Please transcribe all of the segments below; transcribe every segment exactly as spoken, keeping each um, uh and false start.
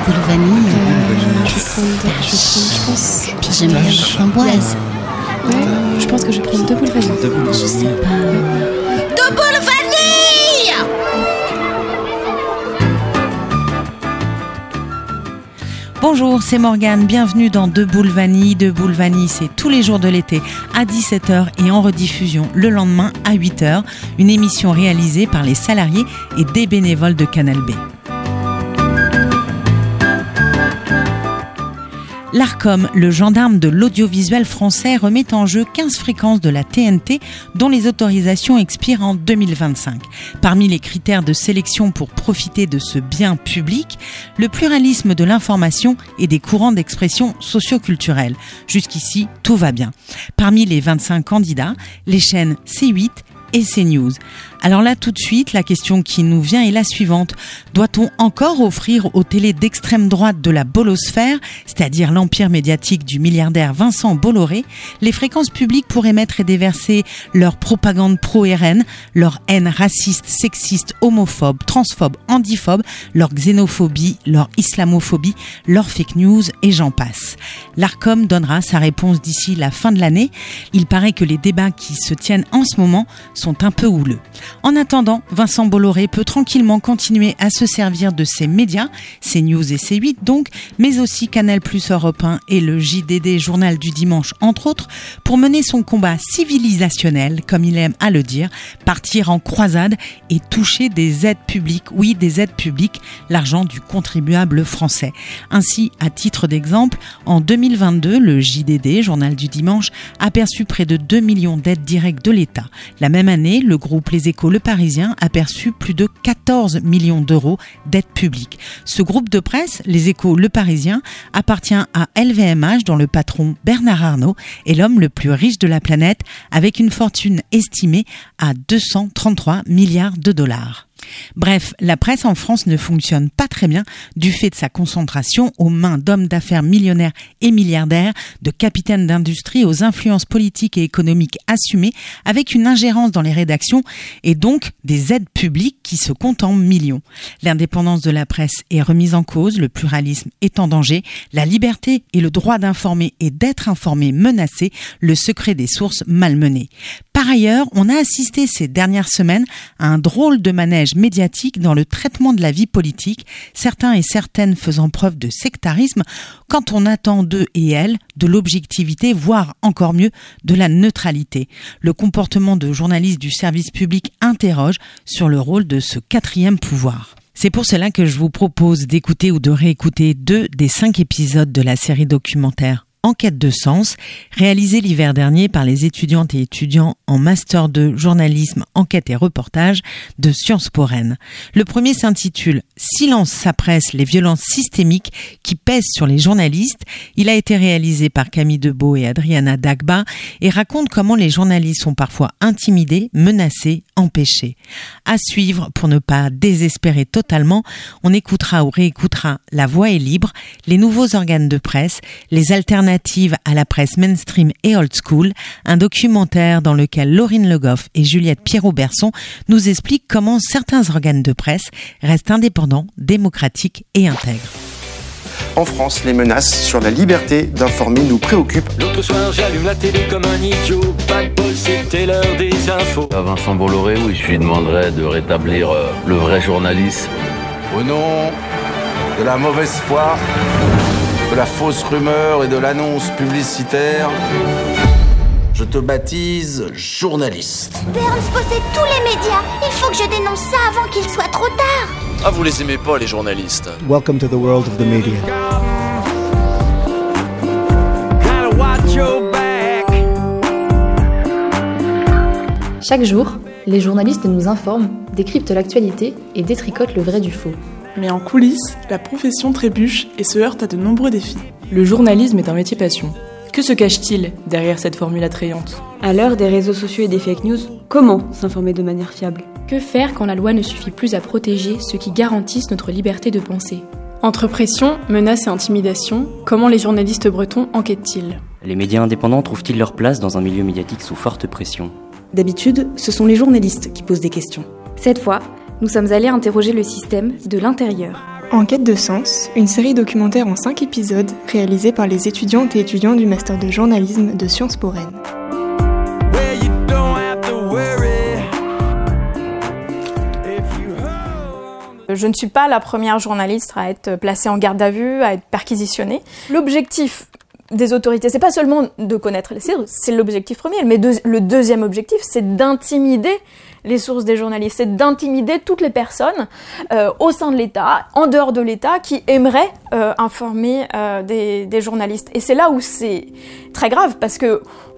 boule vanille. Euh, je vais prendre, je vais prendre, je pense. Puis j'aime bien la framboise. Ouais, je pense que je vais prendre deux boules vanille. Deux boules Je sais pas. Deux boules vanille. Bonjour, c'est Morgane, bienvenue dans Deux boules vanille. Deux boules vanille, c'est tous les jours de l'été à dix-sept heures et en rediffusion le lendemain à huit heures. Une émission réalisée par les salariés et des bénévoles de Canal B. L'Arcom, le gendarme de l'audiovisuel français, remet en jeu quinze fréquences de la T N T dont les autorisations expirent en deux mille vingt-cinq. Parmi les critères de sélection pour profiter de ce bien public, le pluralisme de l'information et des courants d'expression socioculturels. Jusqu'ici, tout va bien. Parmi les vingt-cinq candidats, les chaînes C huit et CNews. Alors là, tout de suite, la question qui nous vient est la suivante. Doit-on encore offrir aux télés d'extrême droite de la bolosphère, c'est-à-dire l'empire médiatique du milliardaire Vincent Bolloré, les fréquences publiques pour émettre et déverser leur propagande pro-R N, leur haine raciste, sexiste, homophobe, transphobe, handiphobe, leur xénophobie, leur islamophobie, leur fake news et j'en passe. L'Arcom donnera sa réponse d'ici la fin de l'année. Il paraît que les débats qui se tiennent en ce moment sont un peu houleux. En attendant, Vincent Bolloré peut tranquillement continuer à se servir de ses médias, CNews et C huit donc, mais aussi Canal plus, Europe un et le J D D Journal du Dimanche entre autres, pour mener son combat civilisationnel, comme il aime à le dire, partir en croisade et toucher des aides publiques, oui des aides publiques, l'argent du contribuable français. Ainsi, à titre d'exemple, en deux mille vingt-deux, le J D D, Journal du Dimanche, a perçu près de deux millions d'aides directes de l'État. La même année, le groupe Les Échos Le Parisien a perçu plus de quatorze millions d'euros d'aides publiques. Ce groupe de presse, Les Échos Le Parisien, appartient à L V M H dont le patron Bernard Arnault est l'homme le plus riche de la planète avec une fortune estimée à deux cent trente-trois milliards de dollars. Bref, la presse en France ne fonctionne pas très bien du fait de sa concentration aux mains d'hommes d'affaires millionnaires et milliardaires, de capitaines d'industrie aux influences politiques et économiques assumées, avec une ingérence dans les rédactions et donc des aides publiques qui se comptent en millions. L'indépendance de la presse est remise en cause, le pluralisme est en danger, la liberté et le droit d'informer et d'être informé menacés, le secret des sources malmené. Par ailleurs, on a assisté ces dernières semaines à un drôle de manège médiatique dans le traitement de la vie politique, certains et certaines faisant preuve de sectarisme, quand on attend d'eux et elles de l'objectivité, voire encore mieux, de la neutralité. Le comportement de journalistes du service public interroge sur le rôle de ce quatrième pouvoir. C'est pour cela que je vous propose d'écouter ou de réécouter deux des cinq épisodes de la série documentaire Enquête de sens, réalisée l'hiver dernier par les étudiantes et étudiants en Master deux Journalisme, Enquête et Reportage de Sciences Po Rennes. Le premier s'intitule « Silence s'appresse, les violences systémiques qui pèsent sur les journalistes ». Il a été réalisé par Camille Debeau et Adriana Dagba et raconte comment les journalistes sont parfois intimidés, menacés, empêchés. À suivre, pour ne pas désespérer totalement, on écoutera ou réécoutera La Voix est libre, les nouveaux organes de presse, les alternatives à la presse mainstream et old school, un documentaire dans lequel Laurine Le Goff et Juliette Pierrot-Berson nous expliquent comment certains organes de presse restent indépendants, démocratiques et intègres. En France, les menaces sur la liberté d'informer nous préoccupent. L'autre soir, j'allume la télé comme un idiot. Pas de bol, c'était l'heure des infos. À Vincent Bolloré, oui, je lui demanderais de rétablir euh, le vrai journalisme. Au nom de la mauvaise foi, de la fausse rumeur et de l'annonce publicitaire, je te baptise journaliste. Burns possède tous les médias. Il faut que je dénonce ça avant qu'il soit trop tard. Ah, vous les aimez pas, les journalistes. Welcome to the world of the media. Chaque jour, les journalistes nous informent, décryptent l'actualité et détricotent le vrai du faux. Mais en coulisses, la profession trébuche et se heurte à de nombreux défis. Le journalisme est un métier passion. Que se cache-t-il derrière cette formule attrayante ? À l'heure des réseaux sociaux et des fake news, comment s'informer de manière fiable ? Que faire quand la loi ne suffit plus à protéger ceux qui garantissent notre liberté de penser ? Entre pression, menaces et intimidation, comment les journalistes bretons enquêtent-ils ? Les médias indépendants trouvent-ils leur place dans un milieu médiatique sous forte pression ? D'habitude, ce sont les journalistes qui posent des questions. Cette fois, nous sommes allés interroger le système de l'intérieur. En quête de sens, une série documentaire en cinq épisodes réalisée par les étudiantes et étudiants du Master de journalisme de Sciences Po Rennes. Je ne suis pas la première journaliste à être placée en garde à vue, à être perquisitionnée. L'objectif des autorités, c'est pas seulement de connaître les sources, c'est l'objectif premier, mais deux, le deuxième objectif, c'est d'intimider les sources des journalistes, c'est d'intimider toutes les personnes euh, au sein de l'État, en dehors de l'État, qui aimeraient euh, informer euh, des, des journalistes. Et c'est là où c'est très grave, parce que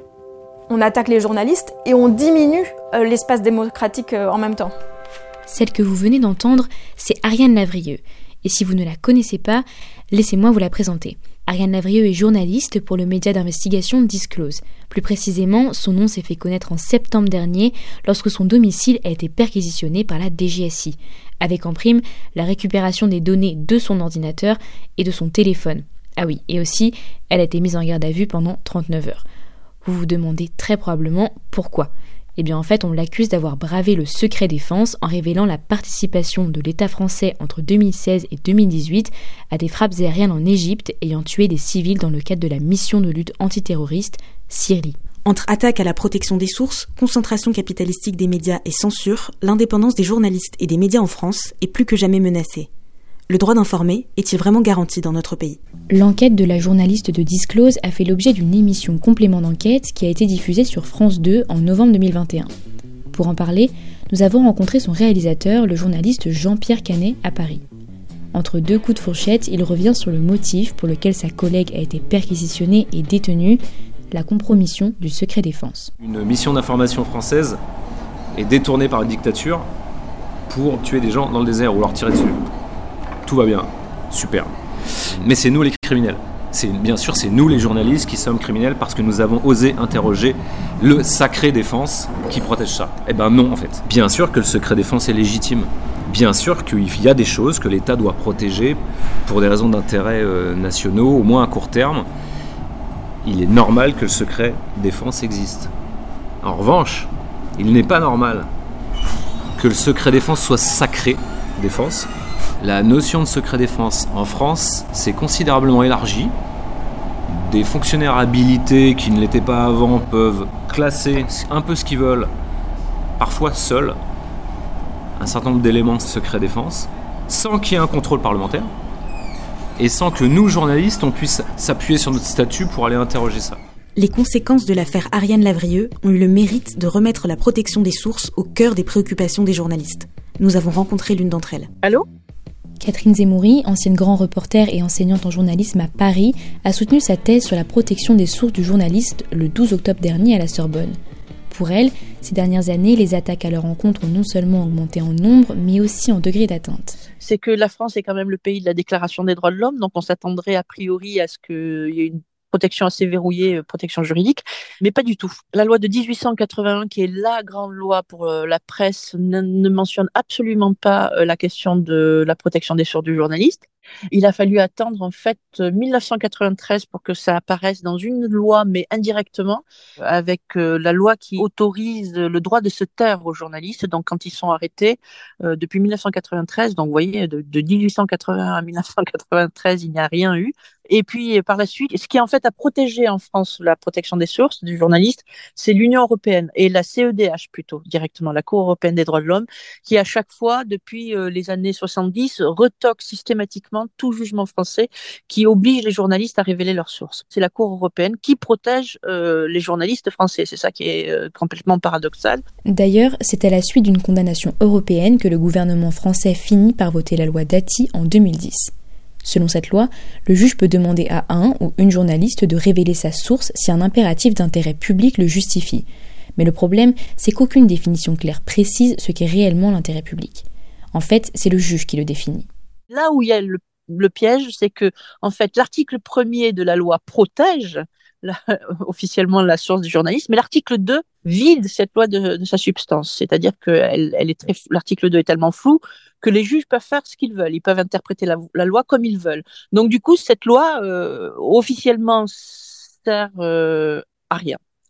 on attaque les journalistes et on diminue euh, l'espace démocratique euh, en même temps. Celle que vous venez d'entendre, c'est Ariane Lavrieux. Et si vous ne la connaissez pas, laissez-moi vous la présenter. Ariane Lavrieux est journaliste pour le média d'investigation Disclose. Plus précisément, son nom s'est fait connaître en septembre dernier lorsque son domicile a été perquisitionné par la D G S I, avec en prime la récupération des données de son ordinateur et de son téléphone. Ah oui, et aussi, elle a été mise en garde à vue pendant trente-neuf heures. Vous vous demandez très probablement pourquoi. Eh bien en fait, on l'accuse d'avoir bravé le secret défense en révélant la participation de l'État français entre deux mille seize et deux mille dix-huit à des frappes aériennes en Égypte ayant tué des civils dans le cadre de la mission de lutte antiterroriste Syrie. Entre attaque à la protection des sources, concentration capitalistique des médias et censure, l'indépendance des journalistes et des médias en France est plus que jamais menacée. Le droit d'informer est-il vraiment garanti dans notre pays ? L'enquête de la journaliste de Disclose a fait l'objet d'une émission complément d'enquête qui a été diffusée sur France deux en novembre deux mille vingt et un. Pour en parler, nous avons rencontré son réalisateur, le journaliste Jean-Pierre Canet, à Paris. Entre deux coups de fourchette, il revient sur le motif pour lequel sa collègue a été perquisitionnée et détenue, la compromission du secret défense. Une mission d'information française est détournée par une dictature pour tuer des gens dans le désert ou leur tirer dessus. Tout va bien, super. Mais c'est nous les criminels. C'est, bien sûr, c'est nous les journalistes qui sommes criminels parce que nous avons osé interroger le sacré défense qui protège ça. Eh ben non, en fait. Bien sûr que le secret défense est légitime. Bien sûr qu'il y a des choses que l'État doit protéger pour des raisons d'intérêt euh, nationaux, au moins à court terme. Il est normal que le secret défense existe. En revanche, il n'est pas normal que le secret défense soit sacré défense. La notion de secret défense en France s'est considérablement élargie. Des fonctionnaires habilités qui ne l'étaient pas avant peuvent classer un peu ce qu'ils veulent, parfois seuls, un certain nombre d'éléments de secret défense, sans qu'il y ait un contrôle parlementaire, et sans que nous, journalistes, on puisse s'appuyer sur notre statut pour aller interroger ça. Les conséquences de l'affaire Ariane Lavrieux ont eu le mérite de remettre la protection des sources au cœur des préoccupations des journalistes. Nous avons rencontré l'une d'entre elles. Allô ? Catherine Zemmouri, ancienne grand reporter et enseignante en journalisme à Paris, a soutenu sa thèse sur la protection des sources du journaliste le douze octobre dernier à la Sorbonne. Pour elle, ces dernières années, les attaques à leur encontre ont non seulement augmenté en nombre, mais aussi en degré d'atteinte. C'est que la France est quand même le pays de la Déclaration des droits de l'homme, donc on s'attendrait a priori à ce qu'il y ait une protection assez verrouillée, protection juridique, mais pas du tout. La loi de dix-huit cent quatre-vingt-un, qui est la grande loi pour euh, la presse, ne, ne mentionne absolument pas euh, la question de la protection des sources du journaliste. Il a fallu attendre en fait mille neuf cent quatre-vingt-treize pour que ça apparaisse dans une loi, mais indirectement, avec euh, la loi qui autorise le droit de se taire aux journalistes. Donc quand ils sont arrêtés euh, depuis mille neuf cent quatre-vingt-treize, donc vous voyez, de, de dix-huit cent quatre-vingt-un à mille neuf cent quatre-vingt-treize, il n'y a rien eu. Et puis par la suite, ce qui en fait a protégé en France la protection des sources du journaliste, c'est l'Union européenne et la C E D H plutôt, directement, la Cour européenne des droits de l'homme, qui à chaque fois, depuis euh, les années soixante-dix, retoque systématiquement tout jugement français qui oblige les journalistes à révéler leurs sources. C'est la Cour européenne qui protège euh, les journalistes français. C'est ça qui est euh, complètement paradoxal. D'ailleurs, c'est à la suite d'une condamnation européenne que le gouvernement français finit par voter la loi Dati en deux mille dix. Selon cette loi, le juge peut demander à un ou une journaliste de révéler sa source si un impératif d'intérêt public le justifie. Mais le problème, c'est qu'aucune définition claire précise ce qu'est réellement l'intérêt public. En fait, c'est le juge qui le définit. Là où il y a le, le piège, c'est que, en fait, l'article premier de la loi protège la, officiellement la source du journaliste, mais l'article deux vide cette loi de, de sa substance. C'est-à-dire que elle, elle est très, l'article deux est tellement flou que les juges peuvent faire ce qu'ils veulent. Ils peuvent interpréter la, la loi comme ils veulent. Donc, du coup, cette loi, euh, officiellement, sert euh, à rien.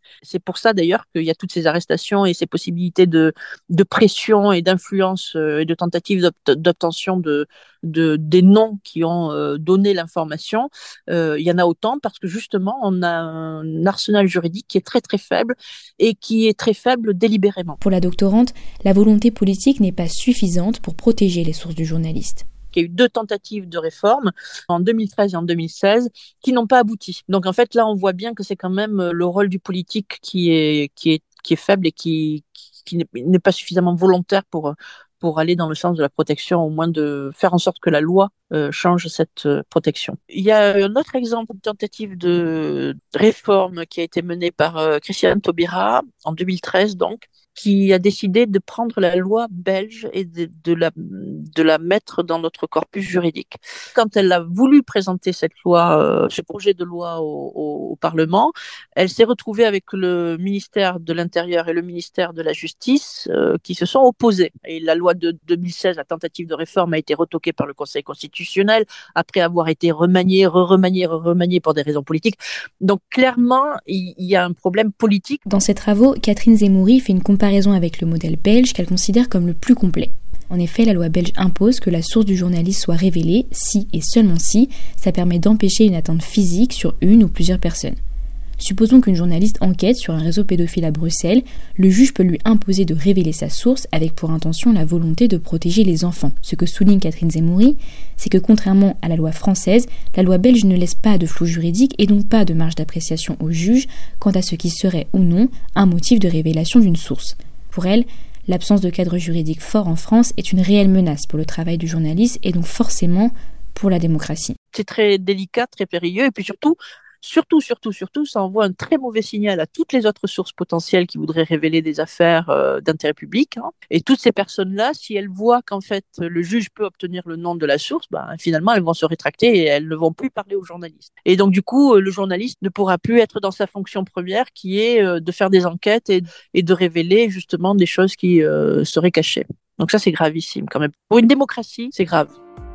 C'est pour ça d'ailleurs qu'il y a toutes ces arrestations et ces possibilités de, de pression et d'influence et de tentatives d'obt- d'obtention de, de, des noms qui ont euh, donné l'information. Euh, il y en a autant parce que justement, on a un arsenal juridique qui est très très faible et qui est très faible délibérément. Pour la doctorante, la volonté politique n'est pas suffisante pour protéger les sources du journaliste. Il y a eu deux tentatives de réforme en deux mille treize et en deux mille seize qui n'ont pas abouti. Donc en fait là on voit bien que c'est quand même le rôle du politique qui est qui est qui est faible et qui qui n'est pas suffisamment volontaire pour pour aller dans le sens de la protection, au moins de faire en sorte que la loi euh, change cette euh, protection. Il y a un autre exemple de tentative de réforme qui a été menée par euh, Christiane Taubira en deux mille treize donc, qui a décidé de prendre la loi belge et de, de, la, de la mettre dans notre corpus juridique. Quand elle a voulu présenter cette loi, euh, ce projet de loi au, au, au Parlement, elle s'est retrouvée avec le ministère de l'Intérieur et le ministère de la Justice euh, qui se sont opposés. Et la loi de deux mille seize, la tentative de réforme, a été retoquée par le Conseil constitutionnel après avoir été remaniée, re-remaniée, re-remaniée pour des raisons politiques. Donc clairement, il y a un problème politique. Dans ses travaux, Catherine Zemmouri fait une comparaison avec le modèle belge qu'elle considère comme le plus complet. En effet, la loi belge impose que la source du journaliste soit révélée si et seulement si ça permet d'empêcher une atteinte physique sur une ou plusieurs personnes. Supposons qu'une journaliste enquête sur un réseau pédophile à Bruxelles, le juge peut lui imposer de révéler sa source avec pour intention la volonté de protéger les enfants. Ce que souligne Catherine Zemmouri, c'est que contrairement à la loi française, la loi belge ne laisse pas de flou juridique et donc pas de marge d'appréciation au juge quant à ce qui serait ou non un motif de révélation d'une source. Pour elle, l'absence de cadre juridique fort en France est une réelle menace pour le travail du journaliste et donc forcément pour la démocratie. C'est très délicat, très périlleux et puis surtout, Surtout, surtout, surtout, ça envoie un très mauvais signal à toutes les autres sources potentielles qui voudraient révéler des affaires euh, d'intérêt public. Hein. Et toutes ces personnes-là, si elles voient qu'en fait le juge peut obtenir le nom de la source, ben, finalement elles vont se rétracter et elles ne vont plus parler aux journalistes. Et donc du coup, le journaliste ne pourra plus être dans sa fonction première qui est euh, de faire des enquêtes et, et de révéler justement des choses qui euh, seraient cachées. Donc ça c'est gravissime quand même. Pour une démocratie, c'est grave.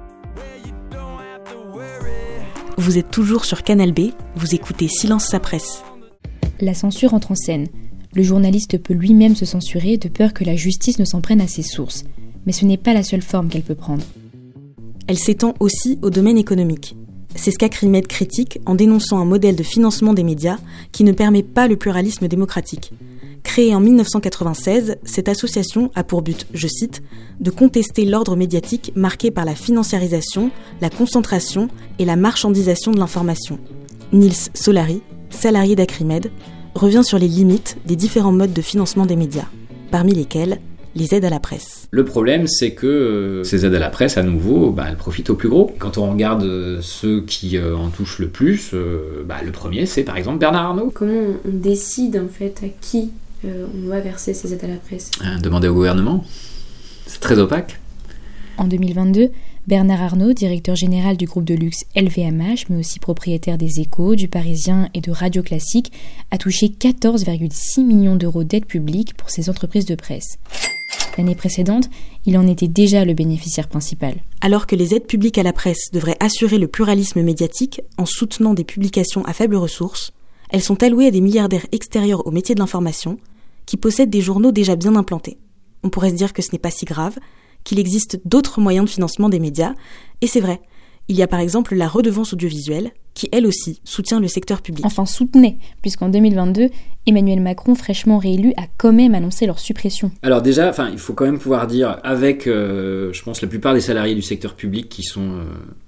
Vous êtes toujours sur Canal B, vous écoutez Silence sa presse. La censure entre en scène. Le journaliste peut lui-même se censurer de peur que la justice ne s'en prenne à ses sources. Mais ce n'est pas la seule forme qu'elle peut prendre. Elle s'étend aussi au domaine économique. C'est ce qu'Acrimed critique en dénonçant un modèle de financement des médias qui ne permet pas le pluralisme démocratique. Créée en dix-neuf cent quatre-vingt-seize, cette association a pour but, je cite, de contester l'ordre médiatique marqué par la financiarisation, la concentration et la marchandisation de l'information. Nils Solari, salarié d'Acrimed, revient sur les limites des différents modes de financement des médias, parmi lesquels les aides à la presse. Le problème, c'est que euh, ces aides à la presse, à nouveau, bah, elles profitent aux plus gros. Quand on regarde euh, ceux qui euh, en touchent le plus, euh, bah, le premier, c'est par exemple Bernard Arnault. Comment on décide en fait à qui euh, on va verser ces aides à la presse ? euh, Demander au gouvernement. C'est très opaque. En deux mille vingt-deux, Bernard Arnault, directeur général du groupe de luxe L V M H, mais aussi propriétaire des Échos, du Parisien et de Radio Classique, a touché quatorze virgule six millions d'euros d'aides publiques pour ses entreprises de presse. L'année précédente, il en était déjà le bénéficiaire principal. Alors que les aides publiques à la presse devraient assurer le pluralisme médiatique en soutenant des publications à faibles ressources, elles sont allouées à des milliardaires extérieurs au métier de l'information qui possèdent des journaux déjà bien implantés. On pourrait se dire que ce n'est pas si grave, qu'il existe d'autres moyens de financement des médias, et c'est vrai. Il y a par exemple la redevance audiovisuelle, qui elle aussi soutient le secteur public. Enfin soutenait, puisqu'en deux mille vingt-deux, Emmanuel Macron, fraîchement réélu, a quand même annoncé leur suppression. Alors déjà, enfin, il faut quand même pouvoir dire, avec, euh, je pense, la plupart des salariés du secteur public qui sont euh,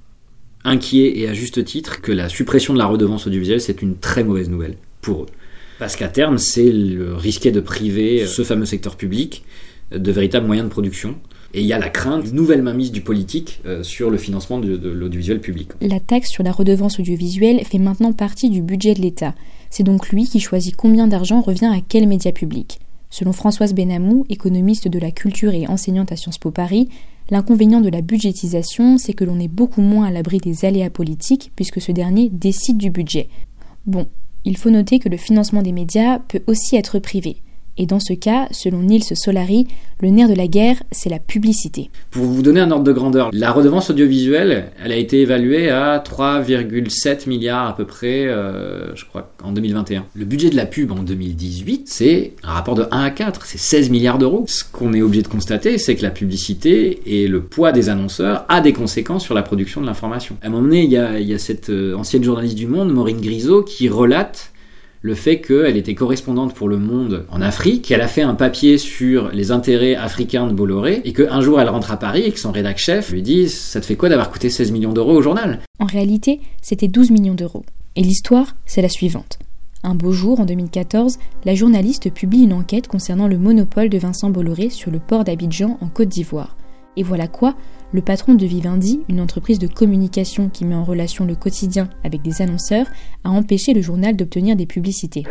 inquiets, et à juste titre, que la suppression de la redevance audiovisuelle, c'est une très mauvaise nouvelle pour eux. Parce qu'à terme, c'est le risquer de priver ce fameux secteur public de véritables moyens de production. Et il y a la crainte d'une nouvelle mainmise du politique euh, sur le financement de, de l'audiovisuel public. La taxe sur la redevance audiovisuelle fait maintenant partie du budget de l'État. C'est donc lui qui choisit combien d'argent revient à quel média public. Selon Françoise Benamou, économiste de la culture et enseignante à Sciences Po Paris, l'inconvénient de la budgétisation, c'est que l'on est beaucoup moins à l'abri des aléas politiques puisque ce dernier décide du budget. Bon, il faut noter que le financement des médias peut aussi être privé. Et dans ce cas, selon Niels Solari, le nerf de la guerre, c'est la publicité. Pour vous donner un ordre de grandeur, la redevance audiovisuelle, elle a été évaluée à trois virgule sept milliards à peu près, euh, je crois, en deux mille vingt et un. Le budget de la pub en deux mille dix-huit, c'est un rapport de un à quatre, c'est seize milliards d'euros. Ce qu'on est obligé de constater, c'est que la publicité et le poids des annonceurs a des conséquences sur la production de l'information. À un moment donné, il y a, il y a cette euh, ancienne journaliste du Monde, Maureen Grisot, qui relate le fait qu'elle était correspondante pour Le Monde en Afrique, qu'elle a fait un papier sur les intérêts africains de Bolloré, et qu'un jour elle rentre à Paris et que son rédac chef lui dit « Ça te fait quoi d'avoir coûté seize millions d'euros au journal ?» En réalité, c'était douze millions d'euros. Et l'histoire, c'est la suivante. Un beau jour, en deux mille quatorze, la journaliste publie une enquête concernant le monopole de Vincent Bolloré sur le port d'Abidjan en Côte d'Ivoire. Et voilà quoi, le patron de Vivendi, une entreprise de communication qui met en relation le quotidien avec des annonceurs, a empêché le journal d'obtenir des publicités.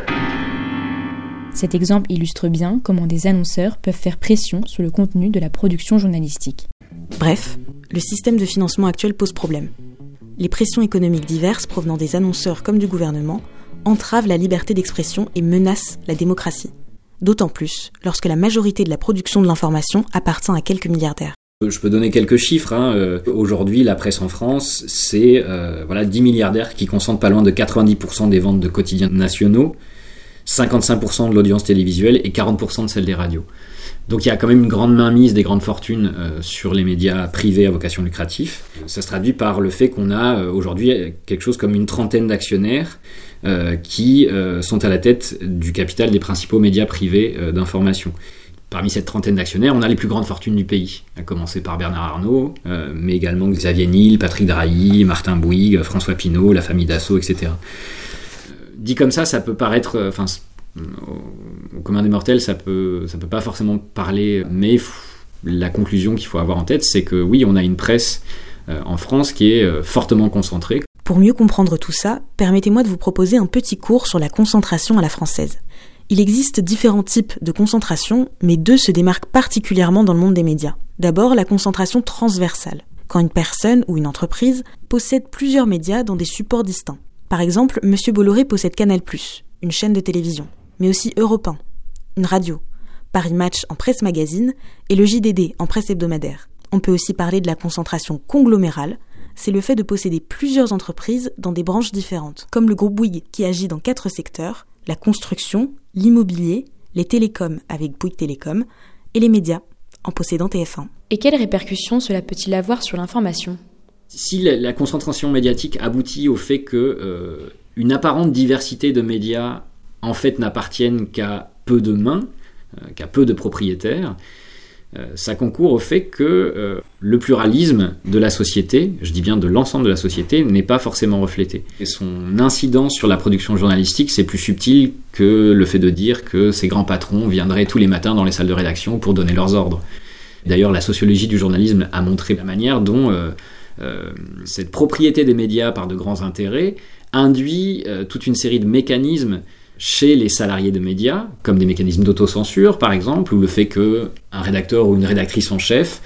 Cet exemple illustre bien comment des annonceurs peuvent faire pression sur le contenu de la production journalistique. Bref, le système de financement actuel pose problème. Les pressions économiques diverses provenant des annonceurs comme du gouvernement entravent la liberté d'expression et menacent la démocratie. D'autant plus lorsque la majorité de la production de l'information appartient à quelques milliardaires. Je peux donner quelques chiffres. Hein. Euh, aujourd'hui, la presse en France, c'est euh, voilà, dix milliardaires qui concentrent pas loin de quatre-vingt-dix pour cent des ventes de quotidiens nationaux, cinquante-cinq pour cent de l'audience télévisuelle et quarante pour cent de celle des radios. Donc il y a quand même une grande mainmise des grandes fortunes euh, sur les médias privés à vocation lucrative. Ça se traduit par le fait qu'on a euh, aujourd'hui quelque chose comme une trentaine d'actionnaires euh, qui euh, sont à la tête du capital des principaux médias privés euh, d'information. Parmi cette trentaine d'actionnaires, on a les plus grandes fortunes du pays, à commencer par Bernard Arnault, euh, mais également Xavier Niel, Patrick Drahi, Martin Bouygues, François Pinault, la famille Dassault, et cetera. Euh, dit comme ça, ça peut paraître, enfin, euh, au, au commun des mortels, ça peut, ça peut pas forcément parler, mais f- la conclusion qu'il faut avoir en tête, c'est que oui, on a une presse euh, en France qui est euh, fortement concentrée. Pour mieux comprendre tout ça, permettez-moi de vous proposer un petit cours sur la concentration à la française. Il existe différents types de concentration, mais deux se démarquent particulièrement dans le monde des médias. D'abord, la concentration transversale, quand une personne ou une entreprise possède plusieurs médias dans des supports distincts. Par exemple, M. Bolloré possède Canal plus, une chaîne de télévision, mais aussi Europe un, une radio, Paris Match en presse magazine et le J D D en presse hebdomadaire. On peut aussi parler de la concentration conglomérale, c'est le fait de posséder plusieurs entreprises dans des branches différentes, comme le groupe Bouygues qui agit dans quatre secteurs, la construction, l'immobilier, les télécoms avec Bouygues Télécom et les médias en possédant T F un. Et quelles répercussions cela peut-il avoir sur l'information ? Si la, la concentration médiatique aboutit au fait que euh, une apparente diversité de médias en fait n'appartiennent qu'à peu de mains, euh, qu'à peu de propriétaires, euh, ça concourt au fait que euh, le pluralisme de la société, je dis bien de l'ensemble de la société, n'est pas forcément reflété. Et son incidence sur la production journalistique, c'est plus subtil que le fait de dire que ces grands patrons viendraient tous les matins dans les salles de rédaction pour donner leurs ordres. D'ailleurs, la sociologie du journalisme a montré la manière dont euh, euh, cette propriété des médias par de grands intérêts induit euh, toute une série de mécanismes chez les salariés de médias, comme des mécanismes d'autocensure par exemple, ou le fait qu'un rédacteur ou une rédactrice en chef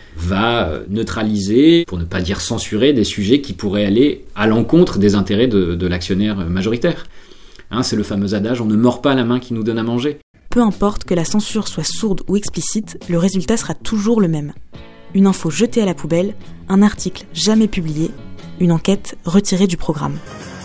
va neutraliser, pour ne pas dire censurer, des sujets qui pourraient aller à l'encontre des intérêts de, de l'actionnaire majoritaire. Hein, c'est le fameux adage « on ne mord pas la main qui nous donne à manger ». Peu importe que la censure soit sourde ou explicite, le résultat sera toujours le même. Une info jetée à la poubelle, un article jamais publié, une enquête retirée du programme.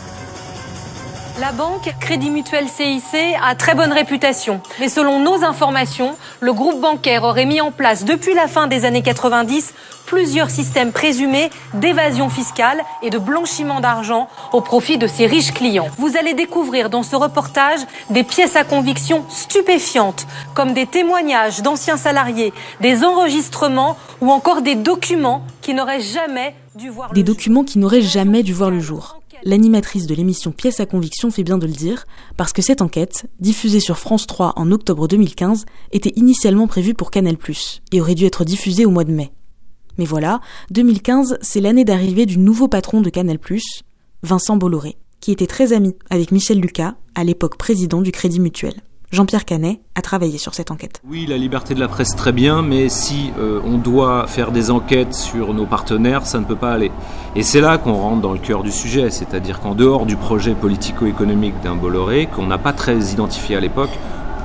La banque Crédit Mutuel C I C a très bonne réputation. Mais selon nos informations, le groupe bancaire aurait mis en place depuis la fin des années quatre-vingt-dix plusieurs systèmes présumés d'évasion fiscale et de blanchiment d'argent au profit de ses riches clients. Vous allez découvrir dans ce reportage des pièces à conviction stupéfiantes, comme des témoignages d'anciens salariés, des enregistrements ou encore des documents qui n'auraient jamais dû voir le jour. Des documents qui n'auraient jamais dû voir le jour. L'animatrice de l'émission Pièces à conviction fait bien de le dire, parce que cette enquête, diffusée sur France trois en octobre deux mille quinze, était initialement prévue pour Canal plus, et aurait dû être diffusée au mois de mai. Mais voilà, deux mille quinze, c'est l'année d'arrivée du nouveau patron de Canal plus, Vincent Bolloré, qui était très ami avec Michel Lucas, à l'époque président du Crédit Mutuel. Jean-Pierre Canet a travaillé sur cette enquête. Oui, la liberté de la presse, très bien, mais si euh, on doit faire des enquêtes sur nos partenaires, ça ne peut pas aller. Et c'est là qu'on rentre dans le cœur du sujet, c'est-à-dire qu'en dehors du projet politico-économique d'un Bolloré, qu'on n'a pas très identifié à l'époque,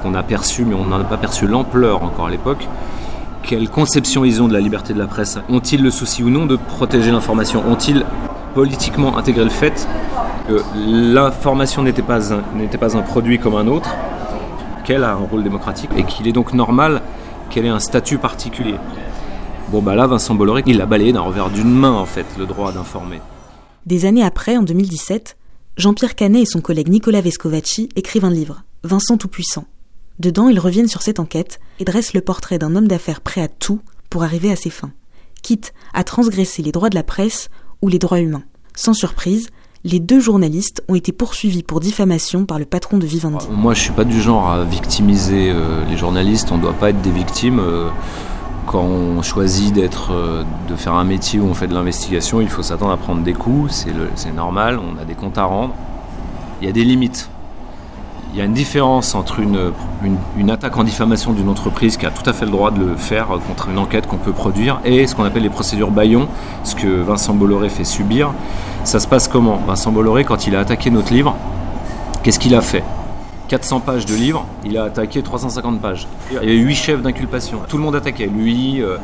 qu'on a perçu, mais on n'en a pas perçu l'ampleur encore à l'époque. Quelle conception ils ont de la liberté de la presse ? Ont-ils le souci ou non de protéger l'information ? Ont-ils politiquement intégré le fait que l'information n'était pas un, n'était pas un produit comme un autre, qu'elle a un rôle démocratique et qu'il est donc normal qu'elle ait un statut particulier ? Bon bah là, Vincent Bolloré, il a balayé d'un revers d'une main en fait le droit d'informer. Des années après, en deux mille dix-sept, Jean-Pierre Canet et son collègue Nicolas Vescovaci écrivent un livre, Vincent Tout-Puissant. Dedans, ils reviennent sur cette enquête et dressent le portrait d'un homme d'affaires prêt à tout pour arriver à ses fins, quitte à transgresser les droits de la presse ou les droits humains. Sans surprise, les deux journalistes ont été poursuivis pour diffamation par le patron de Vivendi. Moi, je suis pas du genre à victimiser euh, les journalistes, on doit pas être des victimes. Euh, quand on choisit d'être, euh, de faire un métier où on fait de l'investigation, il faut s'attendre à prendre des coups, c'est, le, c'est normal, on a des comptes à rendre. Il y a des limites. Il y a une différence entre une, une, une attaque en diffamation d'une entreprise qui a tout à fait le droit de le faire contre une enquête qu'on peut produire et ce qu'on appelle les procédures bâillons, ce que Vincent Bolloré fait subir. Ça se passe comment ? Vincent Bolloré, quand il a attaqué notre livre, qu'est-ce qu'il a fait ? quatre cents pages de livre, il a attaqué trois cent cinquante pages. Il y a eu huit chefs d'inculpation. Tout le monde attaquait. Lui, euh,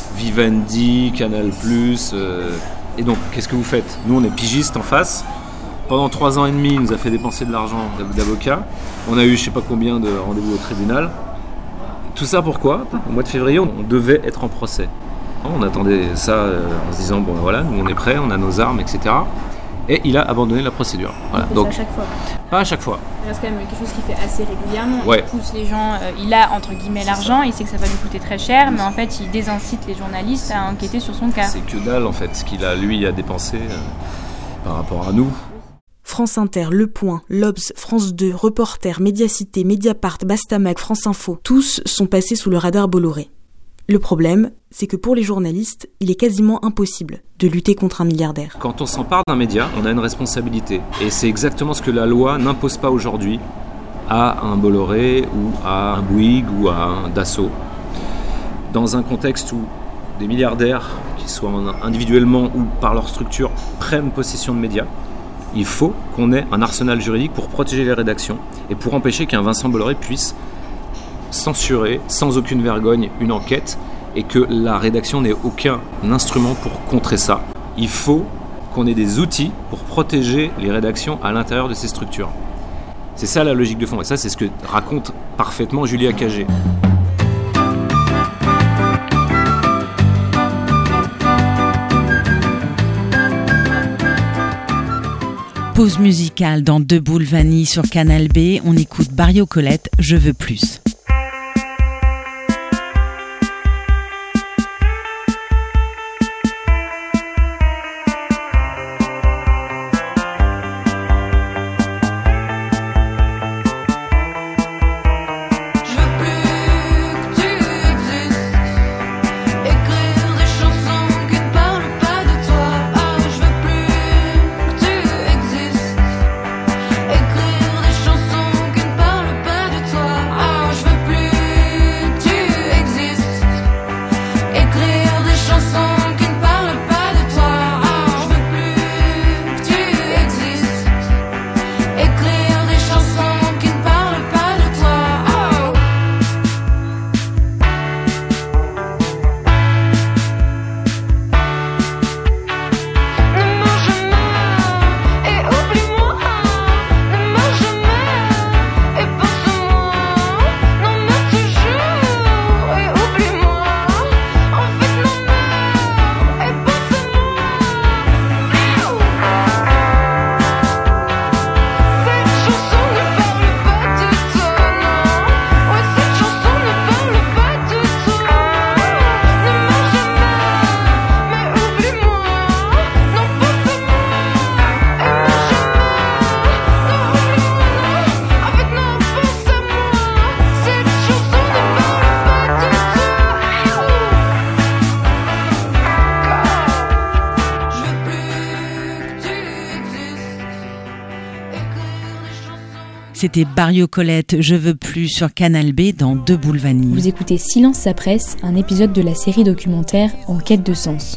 Vivendi, Canal plus. Euh, et donc, qu'est-ce que vous faites ? Nous, on est pigistes en face. Pendant trois ans et demi, il nous a fait dépenser de l'argent d'avocat. On a eu je sais pas combien de rendez-vous au tribunal. Tout ça pourquoi ? Au mois de février, on devait être en procès. On attendait ça euh, en se disant, bon voilà, nous on est prêts, on a nos armes, et cetera. Et il a abandonné la procédure. Voilà. Donc, donc à chaque fois. Pas à chaque fois. Il reste quand même quelque chose qu'il fait assez régulièrement. Ouais. Il pousse les gens, euh, il a entre guillemets l'argent, il sait que ça va lui coûter très cher, mais en fait il désincite les journalistes à enquêter sur son cas. C'est que dalle en fait, ce qu'il a lui à dépenser euh, par rapport à nous. France Inter, Le Point, l'Obs, France deux, Reporter, Médiacité, Mediapart, Bastamag, France Info, tous sont passés sous le radar Bolloré. Le problème, c'est que pour les journalistes, il est quasiment impossible de lutter contre un milliardaire. Quand on s'empare d'un média, on a une responsabilité. Et c'est exactement ce que la loi n'impose pas aujourd'hui à un Bolloré ou à un Bouygues ou à un Dassault. Dans un contexte où des milliardaires, qu'ils soient individuellement ou par leur structure, prennent possession de médias, il faut qu'on ait un arsenal juridique pour protéger les rédactions et pour empêcher qu'un Vincent Bolloré puisse censurer sans aucune vergogne une enquête et que la rédaction n'ait aucun instrument pour contrer ça. Il faut qu'on ait des outils pour protéger les rédactions à l'intérieur de ces structures. C'est ça la logique de fond et ça c'est ce que raconte parfaitement Julia Cagé. Pause musicale dans Deux Boules Vanille sur Canal B. On écoute Barrio Colette, Je veux plus. C'était Barrio Colette, Je veux plus sur Canal B dans Deux Boules Vanille. Vous écoutez Silence sa presse, un épisode de la série documentaire En quête de sens.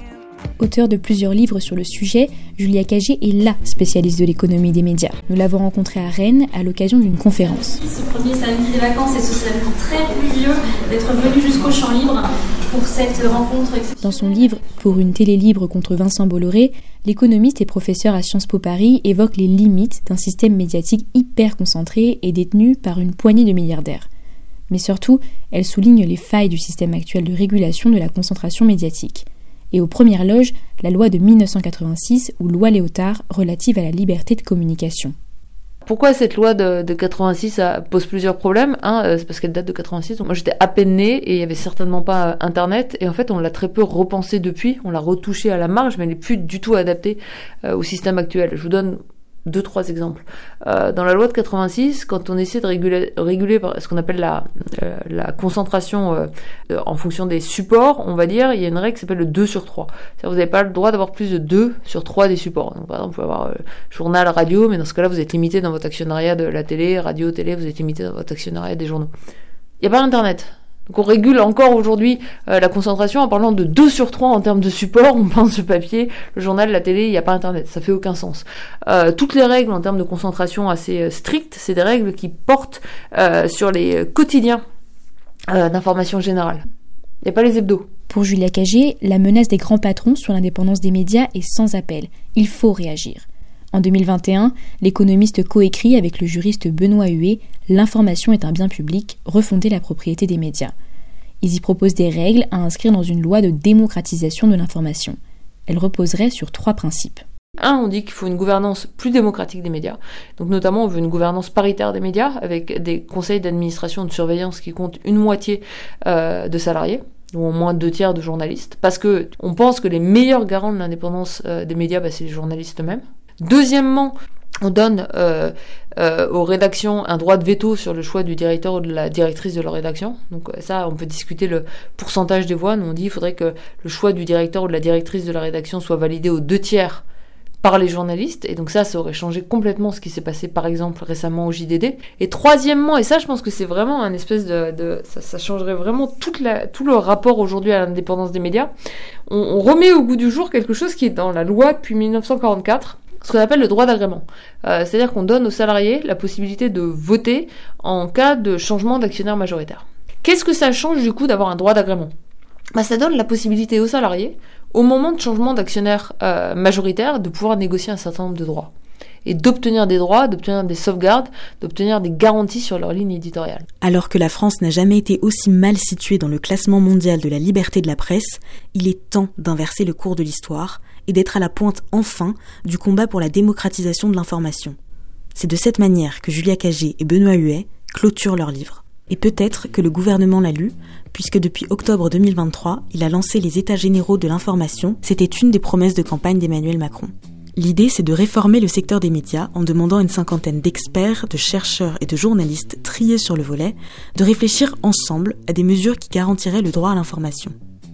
Auteur de plusieurs livres sur le sujet, Julia Cagé est la spécialiste de l'économie des médias. Nous l'avons rencontrée à Rennes à l'occasion d'une conférence. Ce premier samedi des vacances et ce samedi très pluvieux, d'être venu jusqu'au Champ Libre pour cette rencontre. Dans son livre « Pour une télé libre » contre Vincent Bolloré, l'économiste et professeur à Sciences Po Paris évoque les limites d'un système médiatique hyper concentré et détenu par une poignée de milliardaires. Mais surtout, elle souligne les failles du système actuel de régulation de la concentration médiatique. Et aux premières loges, la loi de dix-neuf cent quatre-vingt-six ou loi Léotard relative à la liberté de communication. Pourquoi cette loi de, de quatre-vingt-six ça pose plusieurs problèmes hein, c'est parce qu'elle date de quatre-vingt-six, donc moi j'étais à peine née et il y avait certainement pas Internet, et en fait on l'a très peu repensée depuis, on l'a retouchée à la marge, mais elle n'est plus du tout adaptée euh, au système actuel. Je vous donne deux, trois exemples. Euh, dans la loi de quatre-vingt-six, quand on essaie de réguler, réguler ce qu'on appelle la, euh, la concentration euh, en fonction des supports, on va dire, il y a une règle qui s'appelle le deux sur trois. C'est-à-dire vous n'avez pas le droit d'avoir plus de deux sur trois des supports. Donc, par exemple, vous pouvez avoir euh, journal, radio, mais dans ce cas-là, vous êtes limité dans votre actionnariat de la télé, radio, télé, vous êtes limité dans votre actionnariat des journaux. Il n'y a pas Internet. Donc on régule encore aujourd'hui euh, la concentration en parlant de deux sur trois en termes de support. On pense le papier, le journal, la télé, il n'y a pas Internet, ça fait aucun sens. Euh, toutes les règles en termes de concentration assez euh, strictes, c'est des règles qui portent euh, sur les quotidiens euh, d'information générale. Il n'y a pas les hebdos. Pour Julia Cagé, la menace des grands patrons sur l'indépendance des médias est sans appel. Il faut réagir. En deux mille vingt et un, l'économiste coécrit avec le juriste Benoît Huet « L'information est un bien public, refonder la propriété des médias ». Ils y proposent des règles à inscrire dans une loi de démocratisation de l'information. Elle reposerait sur trois principes. Un, on dit qu'il faut une gouvernance plus démocratique des médias. Donc notamment, on veut une gouvernance paritaire des médias avec des conseils d'administration et de surveillance qui comptent une moitié euh, de salariés, ou au moins deux tiers de journalistes, parce que on pense que les meilleurs garants de l'indépendance euh, des médias, bah, c'est les journalistes eux-mêmes. Deuxièmement, on donne euh, euh, aux rédactions un droit de veto sur le choix du directeur ou de la directrice de leur rédaction. Donc ça, on peut discuter le pourcentage des voix. Nous, on dit qu'il faudrait que le choix du directeur ou de la directrice de la rédaction soit validé aux deux tiers par les journalistes. Et donc ça, ça aurait changé complètement ce qui s'est passé, par exemple, récemment au J D D. Et troisièmement, et ça, je pense que c'est vraiment un espèce de... de ça, ça changerait vraiment toute la, tout le rapport aujourd'hui à l'indépendance des médias. On, on remet au goût du jour quelque chose qui est dans la loi depuis dix-neuf cent quarante-quatre, ce qu'on appelle le droit d'agrément. Euh, c'est-à-dire qu'on donne aux salariés la possibilité de voter en cas de changement d'actionnaire majoritaire. Qu'est-ce que ça change du coup d'avoir un droit d'agrément ? Bah, ça donne la possibilité aux salariés, au moment de changement d'actionnaire euh, majoritaire, de pouvoir négocier un certain nombre de droits. Et d'obtenir des droits, d'obtenir des sauvegardes, d'obtenir des garanties sur leur ligne éditoriale. Alors que la France n'a jamais été aussi mal située dans le classement mondial de la liberté de la presse, il est temps d'inverser le cours de l'histoire et d'être à la pointe enfin du combat pour la démocratisation de l'information. C'est de cette manière que Julia Cagé et Benoît Huet clôturent leur livre. Et peut-être que le gouvernement l'a lu, puisque depuis octobre deux mille vingt-trois, il a lancé les États généraux de l'information. C'était une des promesses de campagne d'Emmanuel Macron. L'idée, c'est de réformer le secteur des médias en demandant à une cinquantaine d'experts, de chercheurs et de journalistes triés sur le volet de réfléchir ensemble à des mesures qui garantiraient le droit à l'information.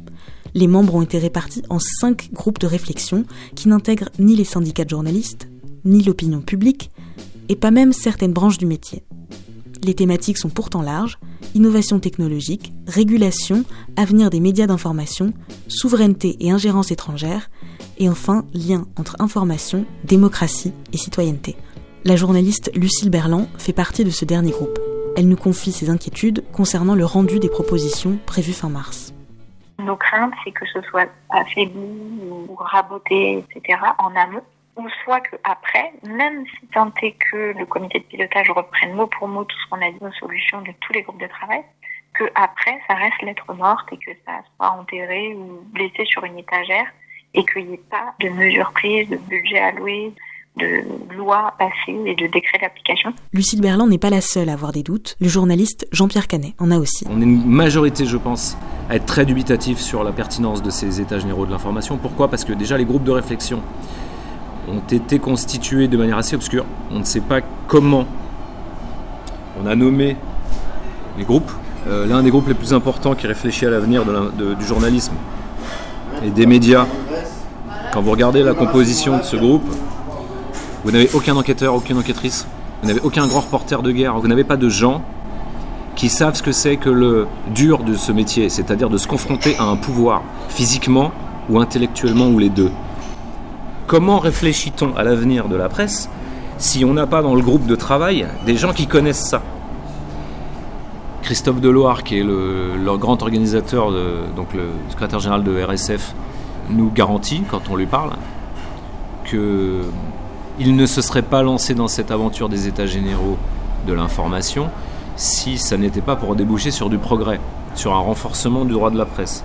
Les membres ont été répartis en cinq groupes de réflexion qui n'intègrent ni les syndicats de journalistes, ni l'opinion publique, et pas même certaines branches du métier. Les thématiques sont pourtant larges: innovation technologique, régulation, avenir des médias d'information, souveraineté et ingérence étrangère, et enfin lien entre information, démocratie et citoyenneté. La journaliste Lucille Berland fait partie de ce dernier groupe. Elle nous confie ses inquiétudes concernant le rendu des propositions prévues fin mars. Nos craintes, c'est que ce soit affaibli ou raboté, et cetera, en amont, ou soit qu'après, même si tant est que le comité de pilotage reprenne mot pour mot tout ce qu'on a dit aux solutions de tous les groupes de travail, qu'après, ça reste lettre morte et que ça soit enterré ou laissé sur une étagère et qu'il n'y ait pas de mesures prises, de budget alloué, de lois passées et de décrets d'application. Lucille Berland n'est pas la seule à avoir des doutes. Le journaliste Jean-Pierre Canet en a aussi. On est une majorité, je pense, à être très dubitatif sur la pertinence de ces états généraux de l'information. Pourquoi ? Parce que déjà, les groupes de réflexion ont été constitués de manière assez obscure. On ne sait pas comment on a nommé les groupes. Euh, l'un des groupes les plus importants qui réfléchit à l'avenir de la, de, du journalisme et des médias, quand vous regardez la composition de ce groupe, vous n'avez aucun enquêteur, aucune enquêtrice, vous n'avez aucun grand reporter de guerre, vous n'avez pas de gens qui savent ce que c'est que le dur de ce métier, c'est-à-dire de se confronter à un pouvoir physiquement ou intellectuellement, ou les deux? Comment réfléchit-on à l'avenir de la presse si on n'a pas dans le groupe de travail des gens qui connaissent ça? Christophe Deloire, qui est le, leur grand organisateur, de, donc le secrétaire général de R S F, nous garantit, quand on lui parle, qu'il ne se serait pas lancé dans cette aventure des états généraux de l'information si ça n'était pas pour déboucher sur du progrès, sur un renforcement du droit de la presse.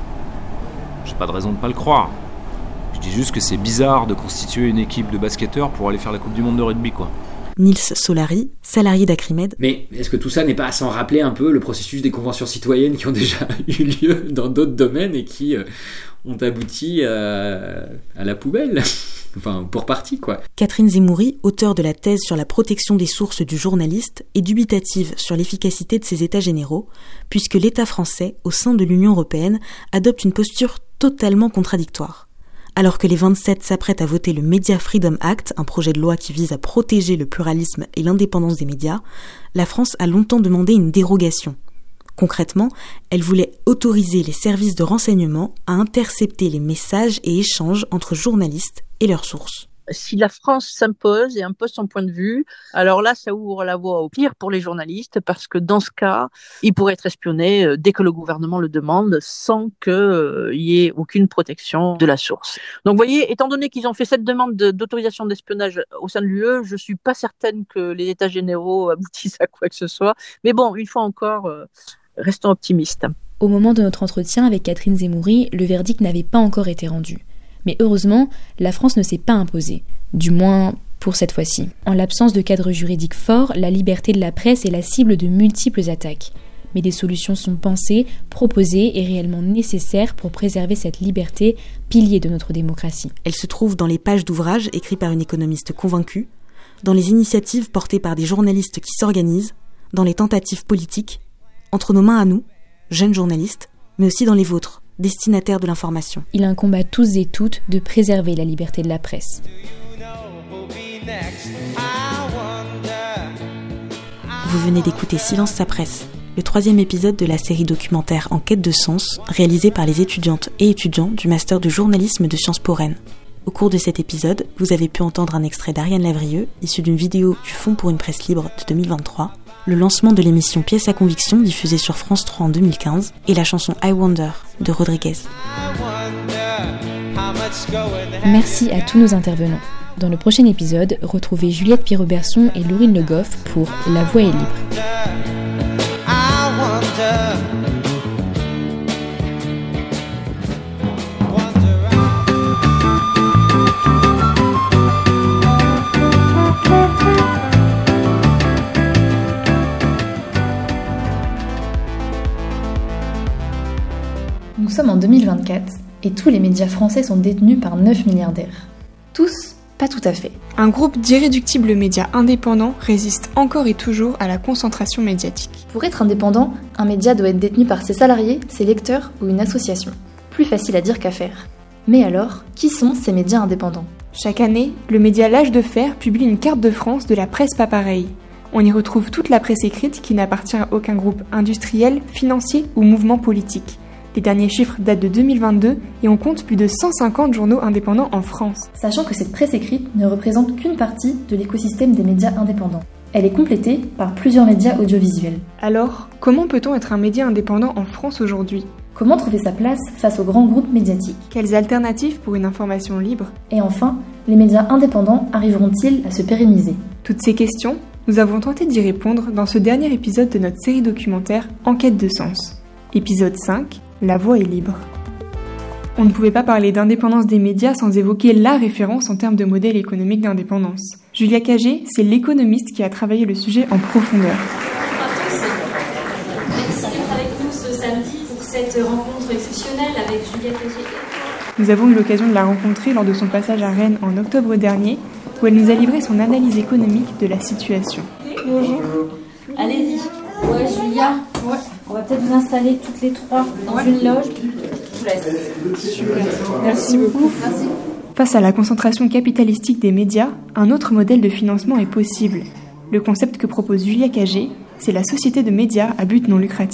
J'ai pas de raison de pas le croire. Je dis juste que c'est bizarre de constituer une équipe de basketteurs pour aller faire la Coupe du Monde de rugby, quoi. Nils Solari, salarié d'Acrimed. Mais est-ce que tout ça n'est pas à s'en rappeler un peu le processus des conventions citoyennes qui ont déjà eu lieu dans d'autres domaines et qui euh, ont abouti à, à la poubelle? Enfin, pour partie, quoi. Catherine Zemmouri, auteure de la thèse sur la protection des sources du journaliste, est dubitative sur l'efficacité de ces états généraux, puisque l'État français, au sein de l'Union européenne, adopte une posture totalement contradictoire. Alors que les vingt-sept s'apprêtent à voter le Media Freedom Act, un projet de loi qui vise à protéger le pluralisme et l'indépendance des médias, la France a longtemps demandé une dérogation. Concrètement, elle voulait autoriser les services de renseignement à intercepter les messages et échanges entre journalistes et leurs sources. Si la France s'impose et impose son point de vue, alors là, ça ouvre la voie au pire pour les journalistes, parce que dans ce cas, ils pourraient être espionnés dès que le gouvernement le demande, sans qu'il euh, y ait aucune protection de la source. Donc, vous voyez, étant donné qu'ils ont fait cette demande de, d'autorisation d'espionnage au sein de l'U E, je suis pas certaine que les États généraux aboutissent à quoi que ce soit. Mais bon, une fois encore, euh, restons optimistes. Au moment de notre entretien avec Catherine Zemmouri, le verdict n'avait pas encore été rendu. Mais heureusement, la France ne s'est pas imposée, du moins pour cette fois-ci. En l'absence de cadre juridique fort, la liberté de la presse est la cible de multiples attaques. Mais des solutions sont pensées, proposées et réellement nécessaires pour préserver cette liberté, pilier de notre démocratie. Elle se trouve dans les pages d'ouvrages écrits par une économiste convaincue, dans les initiatives portées par des journalistes qui s'organisent, dans les tentatives politiques, entre nos mains à nous, jeunes journalistes, mais aussi dans les vôtres, destinataires de l'information. Il incombe à tous et toutes de préserver la liberté de la presse. Vous venez d'écouter Silence sa presse, le troisième épisode de la série documentaire En quête de sens, réalisée par les étudiantes et étudiants du master de journalisme de Sciences Po Rennes. Au cours de cet épisode, vous avez pu entendre un extrait d'Ariane Lavrieux, issu d'une vidéo du Fonds pour une presse libre de deux mille vingt-trois, le lancement de l'émission Pièce à conviction diffusée sur France trois en deux mille quinze et la chanson I Wonder de Rodriguez. Merci à tous nos intervenants. Dans le prochain épisode, retrouvez Juliette Pirot-Berson et Laurine Le Goff pour La Voix est libre. Nous sommes en deux mille vingt-quatre et tous les médias français sont détenus par neuf milliardaires. Tous, pas tout à fait. Un groupe d'irréductibles médias indépendants résiste encore et toujours à la concentration médiatique. Pour être indépendant, un média doit être détenu par ses salariés, ses lecteurs ou une association. Plus facile à dire qu'à faire. Mais alors, qui sont ces médias indépendants ? Chaque année, le média L'Âge de Fer publie une carte de France de la presse pas pareille. On y retrouve toute la presse écrite qui n'appartient à aucun groupe industriel, financier ou mouvement politique. Les derniers chiffres datent de deux mille vingt-deux et on compte plus de cent cinquante journaux indépendants en France. Sachant que cette presse écrite ne représente qu'une partie de l'écosystème des médias indépendants. Elle est complétée par plusieurs médias audiovisuels. Alors, comment peut-on être un média indépendant en France aujourd'hui ? Comment trouver sa place face aux grands groupes médiatiques ? Quelles alternatives pour une information libre ? Et enfin, les médias indépendants arriveront-ils à se pérenniser ? Toutes ces questions, nous avons tenté d'y répondre dans ce dernier épisode de notre série documentaire En quête de sens. Épisode cinq, La voix est libre. On ne pouvait pas parler d'indépendance des médias sans évoquer la référence en termes de modèle économique d'indépendance. Julia Cagé, c'est l'économiste qui a travaillé le sujet en profondeur. Bonjour à tous. Merci d'être avec nous ce samedi pour cette rencontre exceptionnelle avec Julia Cagé. Nous avons eu l'occasion de la rencontrer lors de son passage à Rennes en octobre dernier, où elle nous a livré son analyse économique de la situation. Bonjour. Allez-y. Ouais, Julia. Ouais. On va peut-être vous installer toutes les trois dans ouais. une loge. Je vous laisse. Super. Merci beaucoup. Merci. Face à la concentration capitalistique des médias, un autre modèle de financement est possible. Le concept que propose Julia Cagé, c'est la société de médias à but non lucratif.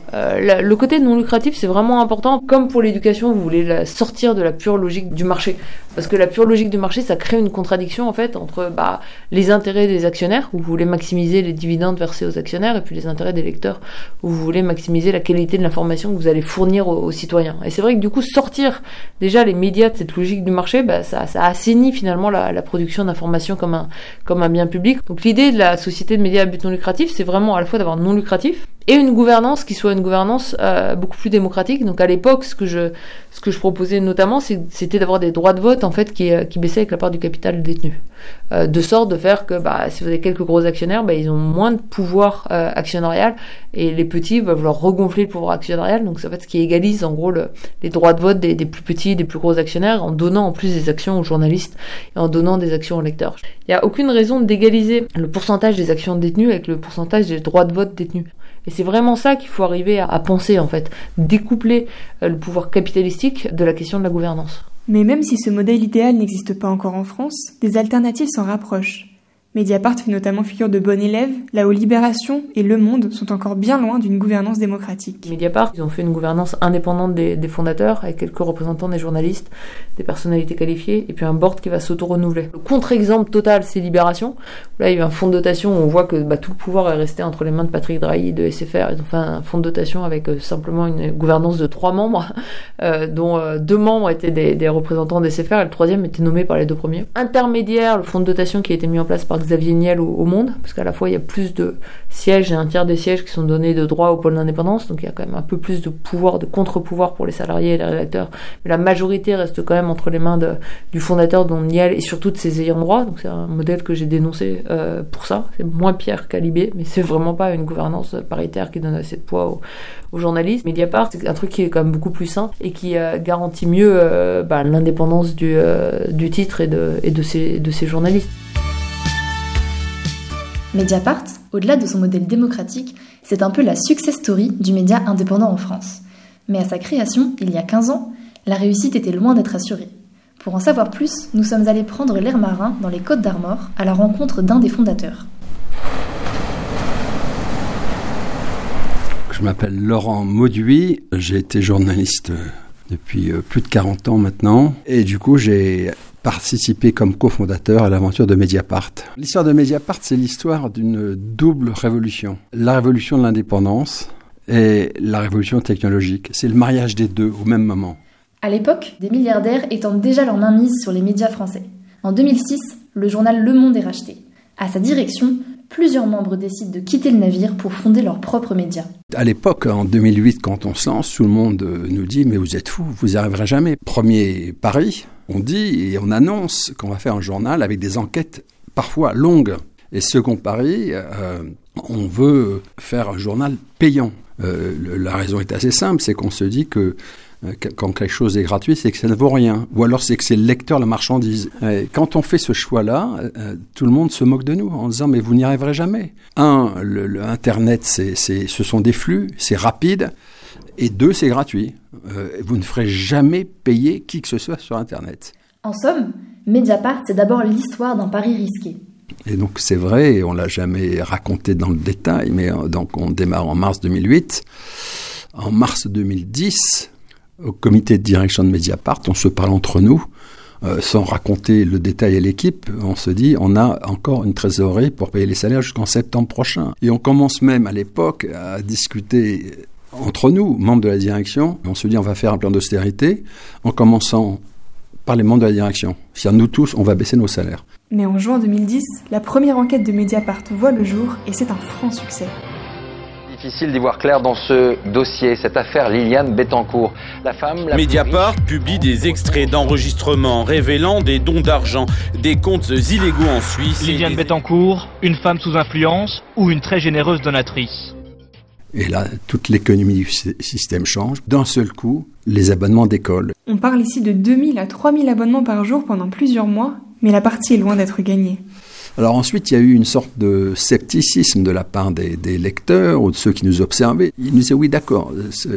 Euh, le côté non lucratif, c'est vraiment important. Comme pour l'éducation, vous voulez la sortir de la pure logique du marché. Parce que la pure logique du marché, ça crée une contradiction en fait entre bah, les intérêts des actionnaires, où vous voulez maximiser les dividendes versés aux actionnaires, et puis les intérêts des lecteurs, où vous voulez maximiser la qualité de l'information que vous allez fournir aux, aux citoyens. Et c'est vrai que du coup, sortir déjà les médias de cette logique du marché, bah, ça, ça assainit finalement la, la production d'informations comme un, comme un bien public. Donc l'idée de la société de médias à but non lucratif, c'est vraiment à la fois d'avoir non lucratif et une gouvernance qui soit une gouvernance euh, beaucoup plus démocratique. Donc à l'époque, ce que je ce que je proposais notamment, c'est, c'était d'avoir des droits de vote en fait qui qui baissaient avec la part du capital détenu, euh, de sorte de faire que bah si vous avez quelques gros actionnaires, bah ils ont moins de pouvoir euh, actionnarial, et les petits va vouloir regonfler le pouvoir actionnarial. Donc c'est en fait ce qui égalise en gros le, les droits de vote des, des plus petits, des plus gros actionnaires, en donnant en plus des actions aux journalistes et en donnant des actions aux lecteurs. Il y a aucune raison d'égaliser le pourcentage des actions détenues avec le pourcentage des droits de vote détenus. Et c'est vraiment ça qu'il faut arriver à, à penser, en fait, découpler euh, le pouvoir capitalistique de la question de la gouvernance. Mais même si ce modèle idéal n'existe pas encore en France, des alternatives s'en rapprochent. Mediapart fait notamment figure de bon élève, là où Libération et Le Monde sont encore bien loin d'une gouvernance démocratique. Mediapart, ils ont fait une gouvernance indépendante des, des fondateurs, avec quelques représentants des journalistes, des personnalités qualifiées, et puis un board qui va s'auto-renouveler. Le contre-exemple total, c'est Libération. Là, il y a eu un fonds de dotation où on voit que bah, tout le pouvoir est resté entre les mains de Patrick Drahi de S F R. Ils ont fait un fonds de dotation avec euh, simplement une gouvernance de trois membres, euh, dont euh, deux membres étaient des, des représentants des S F R, et le troisième était nommé par les deux premiers. Intermédiaire, le fonds de dotation qui a été mis en place par Xavier Niel au, au Monde, parce qu'à la fois il y a plus de sièges, et un tiers des sièges qui sont donnés de droit au pôle d'indépendance, donc il y a quand même un peu plus de pouvoir, de contre-pouvoir pour les salariés et les rédacteurs, mais la majorité reste quand même entre les mains de, du fondateur, dont Niel, et surtout de ses ayants droit. Donc c'est un modèle que j'ai dénoncé euh, pour ça. C'est moins pire qu'à Libé, mais c'est vraiment pas une gouvernance paritaire qui donne assez de poids aux, aux journalistes. Mediapart, c'est un truc qui est quand même beaucoup plus sain et qui euh, garantit mieux euh, bah, l'indépendance du, euh, du titre et de, et de ses, de ses journalistes. Mediapart, au-delà de son modèle démocratique, c'est un peu la success story du média indépendant en France. Mais à sa création, il y a quinze ans, la réussite était loin d'être assurée. Pour en savoir plus, nous sommes allés prendre l'air marin dans les Côtes d'Armor à la rencontre d'un des fondateurs. Je m'appelle Laurent Mauduit, j'ai été journaliste depuis plus de quarante ans maintenant, et du coup j'ai participé comme cofondateur à l'aventure de Mediapart. L'histoire de Mediapart, c'est l'histoire d'une double révolution. La révolution de l'indépendance et la révolution technologique. C'est le mariage des deux au même moment. À l'époque, des milliardaires étendent déjà leur mainmise sur les médias français. En deux mille six, le journal Le Monde est racheté. À sa direction, plusieurs membres décident de quitter le navire pour fonder leurs propres médias. À l'époque, en deux mille huit, quand on se lance, tout le monde nous dit « mais vous êtes fous, vous n'y arriverez jamais ». Premier pari, on dit et on annonce qu'on va faire un journal avec des enquêtes parfois longues. Et second pari, euh, on veut faire un journal payant. Euh, le, la raison est assez simple, c'est qu'on se dit que euh, quand quelque chose est gratuit, c'est que ça ne vaut rien. Ou alors c'est que c'est le lecteur, la marchandise. Et quand on fait ce choix-là, euh, tout le monde se moque de nous en disant « mais vous n'y arriverez jamais ». Un, le, le Internet, c'est, c'est, ce sont des flux, c'est rapide. Et deux, c'est gratuit. Euh, vous ne ferez jamais payer qui que ce soit sur Internet. En somme, Mediapart, c'est d'abord l'histoire d'un pari risqué. Et donc c'est vrai, et on ne l'a jamais raconté dans le détail, mais euh, donc on démarre en mars deux mille huit. En mars deux mille dix, au comité de direction de Mediapart, on se parle entre nous, euh, sans raconter le détail à l'équipe, on se dit on a encore une trésorerie pour payer les salaires jusqu'en septembre prochain. Et on commence même à l'époque à discuter entre nous, membres de la direction, on se dit on va faire un plan d'austérité en commençant par les membres de la direction. C'est-à-dire nous tous, on va baisser nos salaires. Mais en juin deux mille dix, la première enquête de Mediapart voit le jour et c'est un franc succès. Difficile d'y voir clair dans ce dossier, cette affaire Liliane Bettencourt. La femme... La Mediapart publie des extraits d'enregistrements révélant des dons d'argent, des comptes illégaux en Suisse... Liliane des... Bettencourt, une femme sous influence ou une très généreuse donatrice. Et là, toute l'économie du système change. D'un seul coup, les abonnements décollent. On parle ici de deux mille à trois mille abonnements par jour pendant plusieurs mois, mais la partie est loin d'être gagnée. Alors ensuite, il y a eu une sorte de scepticisme de la part des, des lecteurs ou de ceux qui nous observaient. Ils nous disaient, oui, d'accord,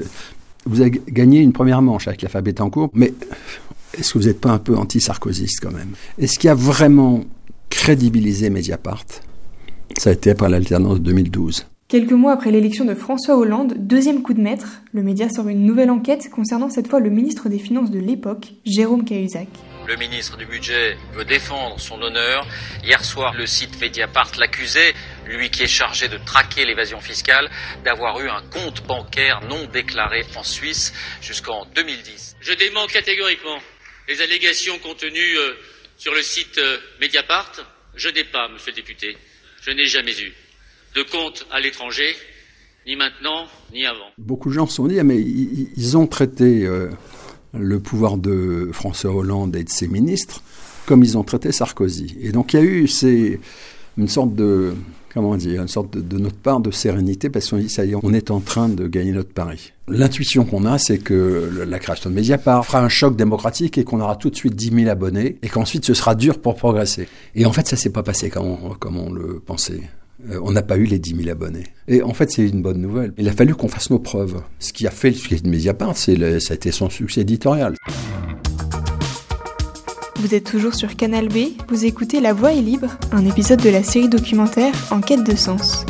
vous avez gagné une première manche avec l'affaire Bettencourt, mais est-ce que vous n'êtes pas un peu anti-sarkozyste quand même ? Est-ce qui a vraiment crédibilisé Mediapart ? Ça a été après l'alternance de deux mille douze. Quelques mois après l'élection de François Hollande, deuxième coup de maître, le média sort une nouvelle enquête concernant cette fois le ministre des Finances de l'époque, Jérôme Cahuzac. Le ministre du Budget veut défendre son honneur. Hier soir, le site Mediapart l'accusait, lui qui est chargé de traquer l'évasion fiscale, d'avoir eu un compte bancaire non déclaré en Suisse jusqu'en deux mille dix. Je dément catégoriquement les allégations contenues euh, sur le site euh, Mediapart. Je n'ai pas, monsieur le député, je n'ai jamais eu de compte à l'étranger, ni maintenant, ni avant. Beaucoup de gens se sont dit, ah, mais ils, ils ont traité euh, le pouvoir de François Hollande et de ses ministres comme ils ont traité Sarkozy. Et donc il y a eu c'est, une sorte de, comment dire, une sorte de, de notre part de sérénité, parce qu'on dit, ça y est, on est en train de gagner notre pari. L'intuition qu'on a, c'est que la création de Mediapart fera un choc démocratique et qu'on aura tout de suite dix mille abonnés, et qu'ensuite ce sera dur pour progresser. Et en fait, ça s'est pas passé comme on, comme on le pensait. Euh, on n'a pas eu les dix mille abonnés. Et en fait, c'est une bonne nouvelle. Il a fallu qu'on fasse nos preuves. Ce qui a fait le succès de Mediapart, c'est le, ça a été son succès éditorial. Vous êtes toujours sur Canal B, vous écoutez La Voix est libre, un épisode de la série documentaire En quête de sens.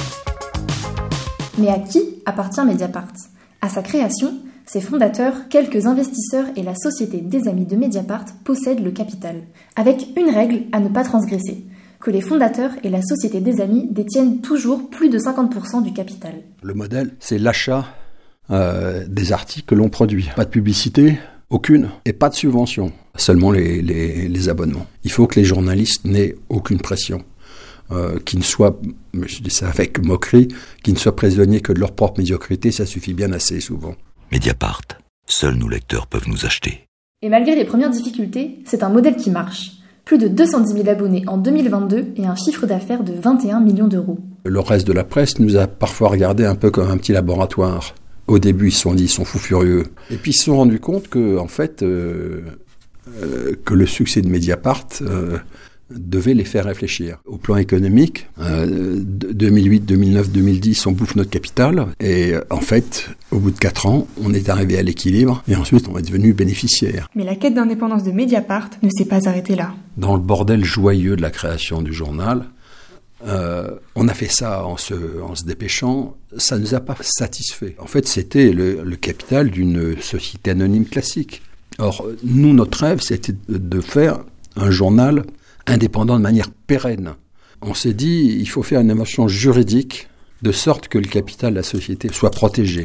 Mais à qui appartient Mediapart ? À sa création, ses fondateurs, quelques investisseurs et la Société des Amis de Mediapart possèdent le capital, avec une règle à ne pas transgresser, que les fondateurs et la Société des Amis détiennent toujours plus de cinquante pour cent du capital. Le modèle, c'est l'achat euh, des articles que l'on produit. Pas de publicité, aucune, et pas de subvention, seulement les, les, les abonnements. Il faut que les journalistes n'aient aucune pression, euh, qu'ils ne soient, je dis ça avec moquerie, qu'ils ne soient prisonniers que de leur propre médiocrité, ça suffit bien assez souvent. Mediapart, seuls nos lecteurs peuvent nous acheter. Et malgré les premières difficultés, c'est un modèle qui marche. Plus de deux cent dix mille abonnés en deux mille vingt-deux et un chiffre d'affaires de vingt et un millions d'euros. Le reste de la presse nous a parfois regardé un peu comme un petit laboratoire. Au début, ils se sont dit, ils sont fous furieux. Et puis, ils se sont rendus compte que, en fait, euh, euh, que le succès de Mediapart euh, devait les faire réfléchir. Au plan économique, euh, deux mille huit, deux mille neuf, deux mille dix, on bouffe notre capital. Et euh, en fait, au bout de quatre ans, on est arrivé à l'équilibre. Et ensuite, on est devenu bénéficiaire. Mais la quête d'indépendance de Mediapart ne s'est pas arrêtée là. Dans le bordel joyeux de la création du journal, Euh, on a fait ça en se, en se dépêchant, ça ne nous a pas satisfait. En fait, c'était le, le capital d'une société anonyme classique. Or, nous, notre rêve, c'était de faire un journal indépendant de manière pérenne. On s'est dit, il faut faire une invention juridique de sorte que le capital de la société soit protégé.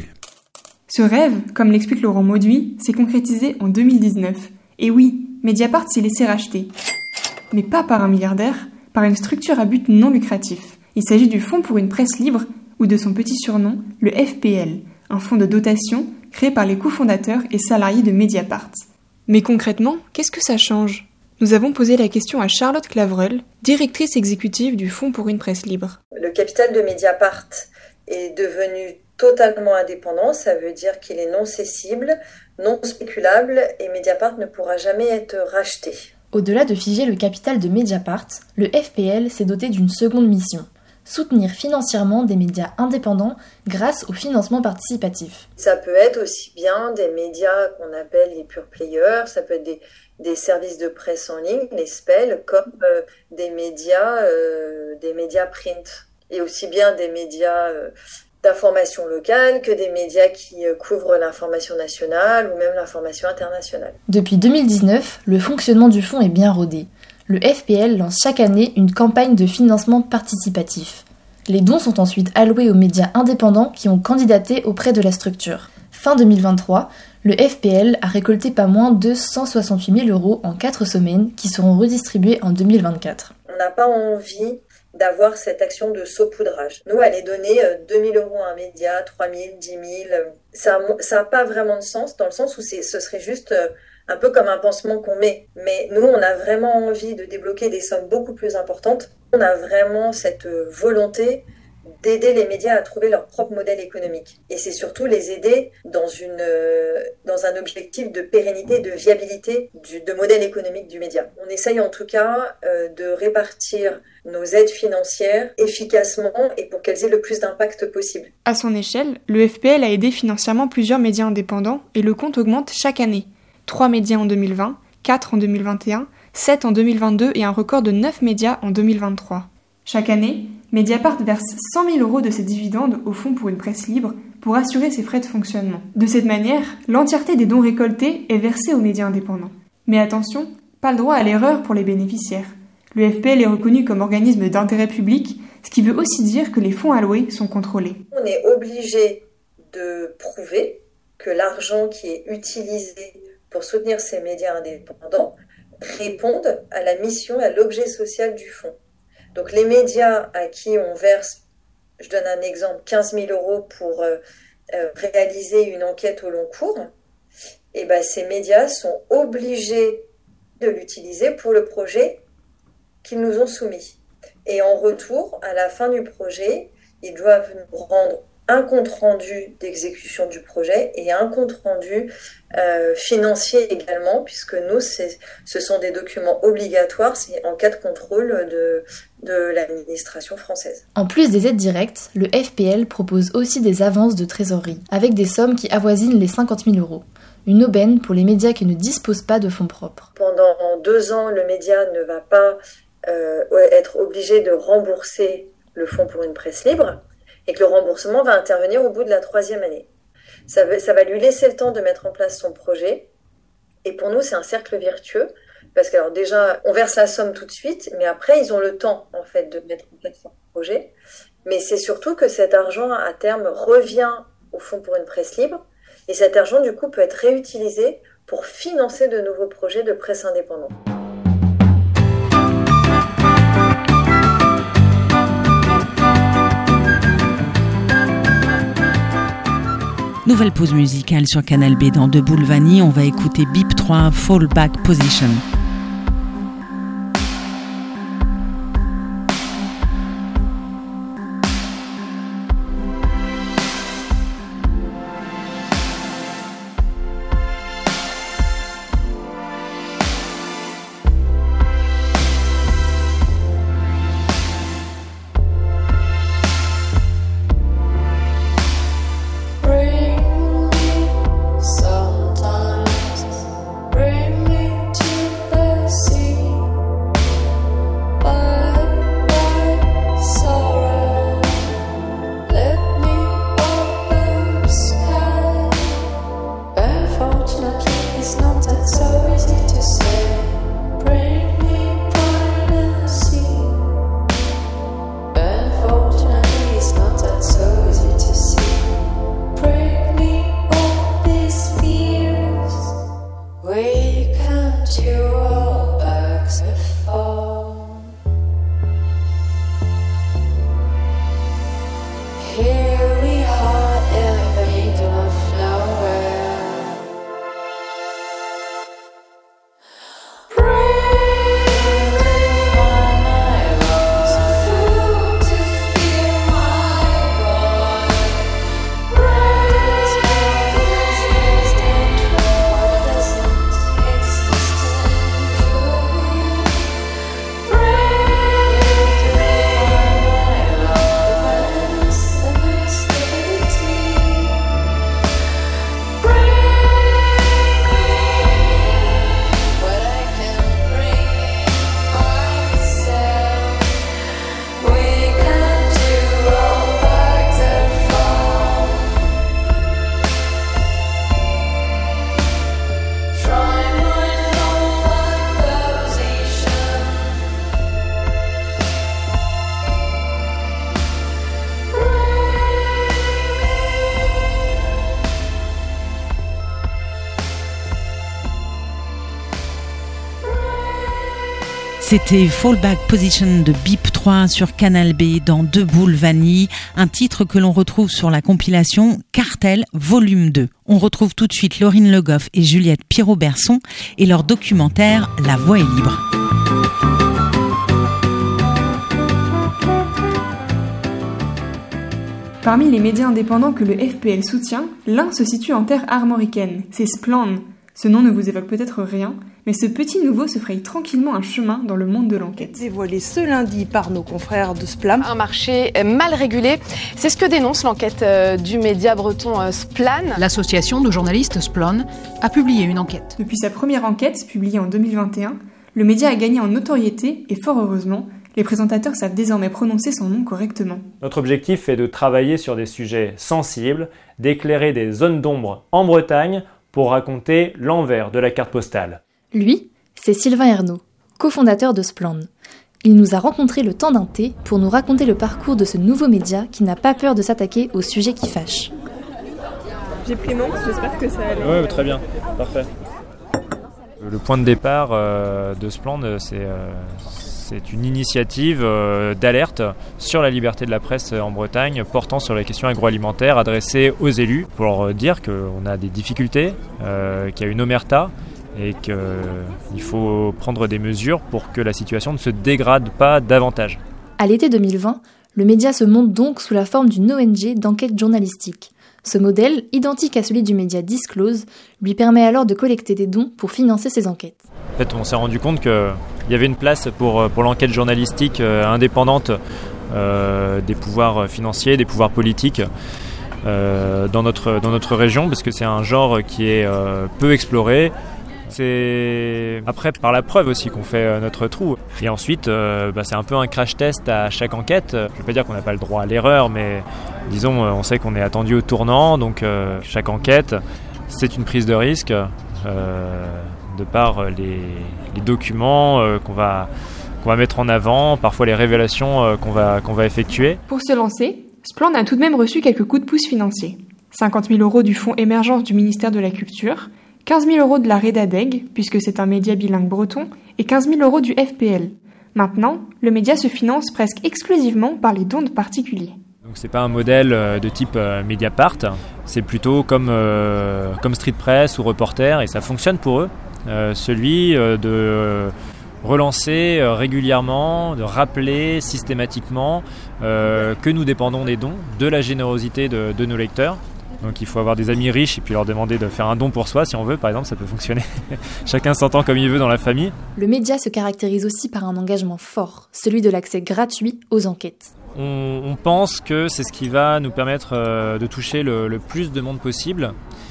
Ce rêve, comme l'explique Laurent Mauduit, s'est concrétisé en deux mille dix-neuf. Et oui, Mediapart s'est laissé racheter. Mais pas par un milliardaire, par une structure à but non lucratif. Il s'agit du Fonds pour une presse libre, ou de son petit surnom, le F P L, un fonds de dotation créé par les cofondateurs et salariés de Mediapart. Mais concrètement, qu'est-ce que ça change ? Nous avons posé la question à Charlotte Clavreul, directrice exécutive du Fonds pour une presse libre. Le capital de Mediapart est devenu totalement indépendant, ça veut dire qu'il est non cessible, non spéculable, et Mediapart ne pourra jamais être racheté. Au-delà de figer le capital de Mediapart, le F P L s'est doté d'une seconde mission, soutenir financièrement des médias indépendants grâce au financement participatif. Ça peut être aussi bien des médias qu'on appelle les pure players, ça peut être des, des services de presse en ligne, les S P E L, comme euh, des médias, euh, des médias print, et aussi bien des médias euh, d'information locale que des médias qui euh, couvrent l'information nationale ou même l'information internationale. Depuis deux mille dix-neuf, le fonctionnement du fonds est bien rodé. Le F P L lance chaque année une campagne de financement participatif. Les dons sont ensuite alloués aux médias indépendants qui ont candidaté auprès de la structure. Fin deux mille vingt-trois, le F P L a récolté pas moins de cent soixante-huit mille euros en quatre semaines qui seront redistribués en deux mille vingt-quatre. On n'a pas envie d'avoir cette action de saupoudrage. Nous, aller donner deux mille euros à un média, trois mille, dix mille, ça n'a pas vraiment de sens, dans le sens où c'est, ce serait juste un peu comme un pansement qu'on met. Mais nous, on a vraiment envie de débloquer des sommes beaucoup plus importantes. On a vraiment cette volonté d'aider les médias à trouver leur propre modèle économique. Et c'est surtout les aider dans, une, dans un objectif de pérennité, de viabilité du de modèle économique du média. On essaye en tout cas euh, de répartir nos aides financières efficacement et pour qu'elles aient le plus d'impact possible. À son échelle, le F P L a aidé financièrement plusieurs médias indépendants et le compte augmente chaque année. Trois médias en deux mille vingt, quatre en deux mille vingt et un, sept en deux mille vingt-deux et un record de neuf médias en deux mille vingt-trois. Chaque année, Mediapart verse cent mille euros de ses dividendes au Fonds pour une presse libre pour assurer ses frais de fonctionnement. De cette manière, l'entièreté des dons récoltés est versée aux médias indépendants. Mais attention, pas le droit à l'erreur pour les bénéficiaires. Le F P L est reconnu comme organisme d'intérêt public, ce qui veut aussi dire que les fonds alloués sont contrôlés. On est obligé de prouver que l'argent qui est utilisé pour soutenir ces médias indépendants répondent à la mission et à l'objet social du fonds. Donc les médias à qui on verse, je donne un exemple, quinze mille euros pour euh, euh, réaliser une enquête au long cours, et ben ces médias sont obligés de l'utiliser pour le projet qu'ils nous ont soumis. Et en retour, à la fin du projet, ils doivent nous rendre un compte-rendu d'exécution du projet et un compte-rendu euh, financier également, puisque nous, c'est, ce sont des documents obligatoires c'est en cas de contrôle de, de l'administration française. En plus des aides directes, le F P L propose aussi des avances de trésorerie, avec des sommes qui avoisinent les cinquante mille euros. Une aubaine pour les médias qui ne disposent pas de fonds propres. Pendant deux ans, le média ne va pas euh, être obligé de rembourser le Fonds pour une presse libre, et que le remboursement va intervenir au bout de la troisième année. Ça va, ça va lui laisser le temps de mettre en place son projet, et pour nous, c'est un cercle vertueux, parce que alors déjà, on verse la somme tout de suite, mais après, ils ont le temps, en fait, de mettre en place son projet, mais c'est surtout que cet argent, à terme, revient au Fonds pour une presse libre, et cet argent, du coup, peut être réutilisé pour financer de nouveaux projets de presse indépendante. Nouvelle pause musicale sur Canal B dans Debout le Vanille. On va écouter B I P trois, Fallback Position. C'était Fallback Position de B I P trois sur Canal B dans Debout le Vanille, un titre que l'on retrouve sur la compilation Cartel Volume deux. On retrouve tout de suite Laurine Le Goff et Juliette Pirot-Berson et leur documentaire La Voix est libre. Parmi les médias indépendants que le F P L soutient, l'un se situe en terre armoricaine, c'est Splan. Ce nom ne vous évoque peut-être rien, mais ce petit nouveau se fraye tranquillement un chemin dans le monde de l'enquête. Dévoilé ce lundi par nos confrères de Splam. Un marché mal régulé, c'est ce que dénonce l'enquête du média breton Splan. L'association de journalistes Splan a publié une enquête. Depuis sa première enquête, publiée en deux mille vingt et un, le média a gagné en notoriété et fort heureusement, Les présentateurs savent désormais prononcer son nom correctement. Notre objectif est de travailler sur des sujets sensibles, d'éclairer des zones d'ombre en Bretagne pour raconter l'envers de la carte postale. Lui, c'est Sylvain Ernaud, cofondateur de Splan. Il nous a rencontrés le temps d'un thé pour nous raconter le parcours de ce nouveau média qui n'a pas peur de s'attaquer aux sujets qui fâchent. J'ai pris nom, j'espère que ça allait. Oui, très bien, parfait. Le point de départ euh, de Splan, c'est, euh, c'est une initiative euh, d'alerte sur la liberté de la presse en Bretagne, portant sur les questions agroalimentaires adressées aux élus, pour leur dire qu'on a des difficultés, euh, qu'il y a une omerta, et qu'il faut prendre des mesures pour que la situation ne se dégrade pas davantage. À l'été deux mille vingt, le média se monte donc sous la forme d'une O N G d'enquête journalistique. Ce modèle, identique à celui du média Disclose, lui permet alors de collecter des dons pour financer ses enquêtes. En fait, on s'est rendu compte qu'il y avait une place pour, pour l'enquête journalistique indépendante euh, des pouvoirs financiers, des pouvoirs politiques euh, dans, notre, dans notre région, parce que c'est un genre qui est euh, peu exploré. C'est après par la preuve aussi qu'on fait notre trou. Et ensuite, euh, bah, c'est un peu un crash test à chaque enquête. Je ne veux pas dire qu'on n'a pas le droit à l'erreur, mais disons, on sait qu'on est attendu au tournant. Donc euh, chaque enquête, c'est une prise de risque euh, de par les, les documents euh, qu'on va, qu'on va mettre en avant, parfois les révélations euh, qu'on va, qu'on va effectuer. Pour se lancer, Splan a tout de même reçu quelques coups de pouce financiers. cinquante mille euros du fonds émergence du ministère de la Culture, quinze mille euros de la Redadeg, puisque c'est un média bilingue breton, et quinze mille euros du F P L. Maintenant, le média se finance presque exclusivement par les dons de particuliers. Donc c'est pas un modèle de type euh, Mediapart, c'est plutôt comme, euh, comme Street Press ou Reporter, et ça fonctionne pour eux. Euh, celui euh, de euh, relancer euh, régulièrement, de rappeler systématiquement euh, que nous dépendons des dons, de la générosité de, de nos lecteurs. Donc il faut avoir des amis riches et puis leur demander de faire un don pour soi si on veut, par exemple, ça peut fonctionner. Chacun s'entend comme il veut dans la famille. Le média se caractérise aussi par un engagement fort, celui de l'accès gratuit aux enquêtes. On, on pense que c'est ce qui va nous permettre euh, de toucher le, le plus de monde possible.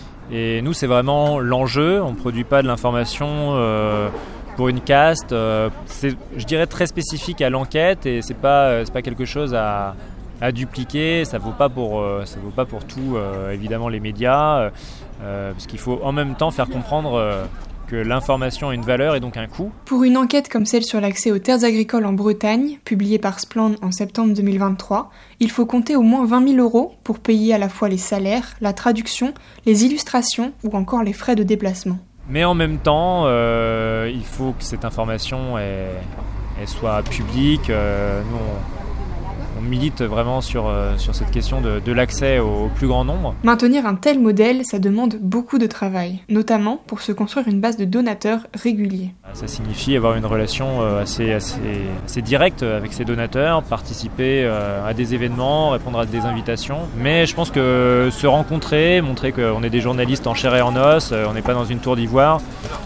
Et nous, c'est vraiment l'enjeu. On ne produit pas de l'information euh, pour une caste. Euh, c'est, je dirais, très spécifique à l'enquête et c'est pas, c'est pas quelque chose à... à dupliquer, ça ne vaut pas pour, euh, ça vaut pas pour tout, euh, évidemment, les médias, euh, parce qu'il faut en même temps faire comprendre euh, que l'information a une valeur et donc un coût. Pour une enquête comme celle sur l'accès aux terres agricoles en Bretagne, publiée par Splan en septembre deux mille vingt-trois, il faut compter au moins vingt mille euros pour payer à la fois les salaires, la traduction, les illustrations ou encore les frais de déplacement. Mais en même temps, euh, il faut que cette information elle, elle soit publique. Euh, nous, on, On milite vraiment sur, euh, sur cette question de, de l'accès au, au plus grand nombre. Maintenir un tel modèle, ça demande beaucoup de travail, notamment pour se construire une base de donateurs réguliers. Ça signifie avoir une relation euh, assez, assez, assez directe avec ces donateurs, participer euh, à des événements, répondre à des invitations. Mais je pense que se rencontrer, montrer qu'on est des journalistes en chair et en os, euh, on n'est pas dans une tour d'ivoire,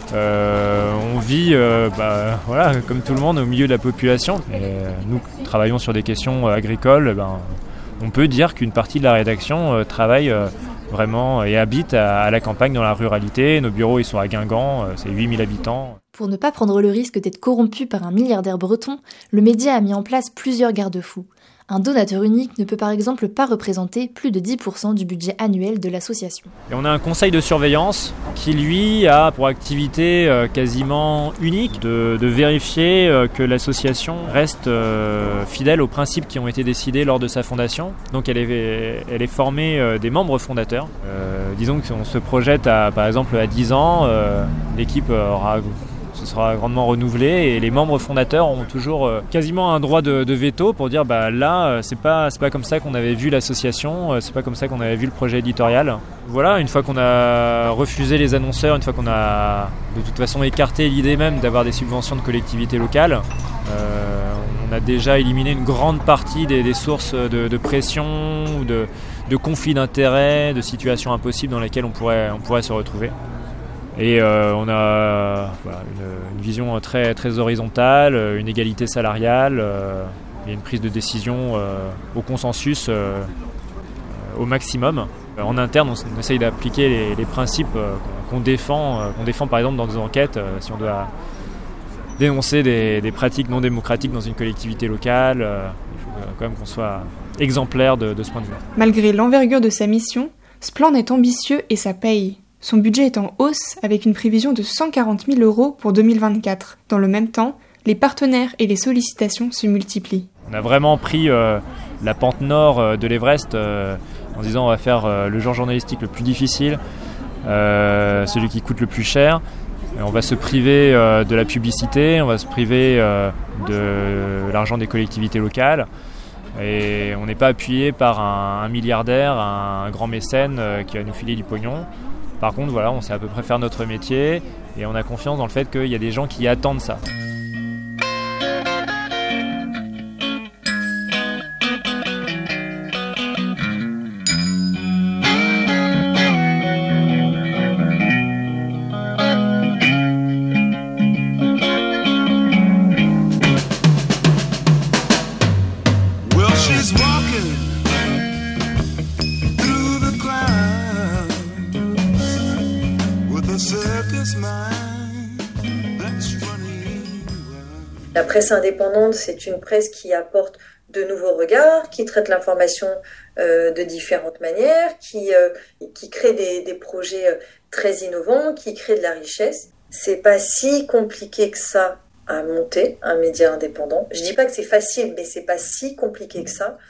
euh, on vit euh, bah, voilà, comme tout le monde au milieu de la population. Et, euh, nous travaillons sur des questions euh, agricole, ben, on peut dire qu'une partie de la rédaction euh, travaille euh, vraiment et habite à, à la campagne, dans la ruralité. Nos bureaux ils sont à Guingamp, euh, c'est huit mille habitants. Pour ne pas prendre le risque d'être corrompu par un milliardaire breton, le média a mis en place plusieurs garde-fous. Un donateur unique ne peut par exemple pas représenter plus de dix pour cent du budget annuel de l'association. Et on a un conseil de surveillance qui, lui, a pour activité euh, quasiment unique de, de vérifier euh, que l'association reste euh, fidèle aux principes qui ont été décidés lors de sa fondation. Donc elle est, elle est formée euh, des membres fondateurs. Euh, disons qu'on se projette à, par exemple à dix ans, euh, l'équipe aura... ce sera grandement renouvelé et les membres fondateurs ont toujours euh, quasiment un droit de, de veto pour dire bah là euh, c'est pas c'est pas comme ça qu'on avait vu l'association, euh, c'est pas comme ça qu'on avait vu le projet éditorial. Voilà, une fois qu'on a refusé les annonceurs, une fois qu'on a de toute façon écarté l'idée même d'avoir des subventions de collectivités locales, euh, on a déjà éliminé une grande partie des, des sources de, de pression ou de, de conflits d'intérêts, de situations impossibles dans lesquelles on pourrait on pourrait se retrouver. Et euh, on a voilà, une, une vision très, très horizontale, une égalité salariale euh, et une prise de décision euh, au consensus euh, au maximum. En interne, on, on essaye d'appliquer les, les principes euh, qu'on défend, euh, qu'on défend par exemple dans des enquêtes. Euh, si on doit dénoncer des, des pratiques non démocratiques dans une collectivité locale. Euh, il faut quand même qu'on soit exemplaire de, de ce point de vue. Malgré l'envergure de sa mission, Splan est ambitieux et ça paye. Son budget est en hausse avec une prévision de cent quarante mille euros pour deux mille vingt-quatre. Dans le même temps, les partenaires et les sollicitations se multiplient. On a vraiment pris euh, la pente nord euh, de l'Everest euh, en disant on va faire euh, le genre journalistique le plus difficile, euh, celui qui coûte le plus cher. Et on va se priver euh, de la publicité, on va se priver euh, de l'argent des collectivités locales. Et on n'est pas appuyé par un, un milliardaire, un, un grand mécène euh, qui va nous filer du pognon. Par contre, voilà, on sait à peu près faire notre métier et on a confiance dans le fait qu'il y a des gens qui attendent ça. La presse indépendante, c'est une presse qui apporte de nouveaux regards, qui traite l'information euh, de différentes manières, qui, euh, qui crée des, des projets euh, très innovants, qui crée de la richesse. C'est pas si compliqué que ça à monter un média indépendant. Je dis pas que c'est facile, mais c'est pas si compliqué que ça.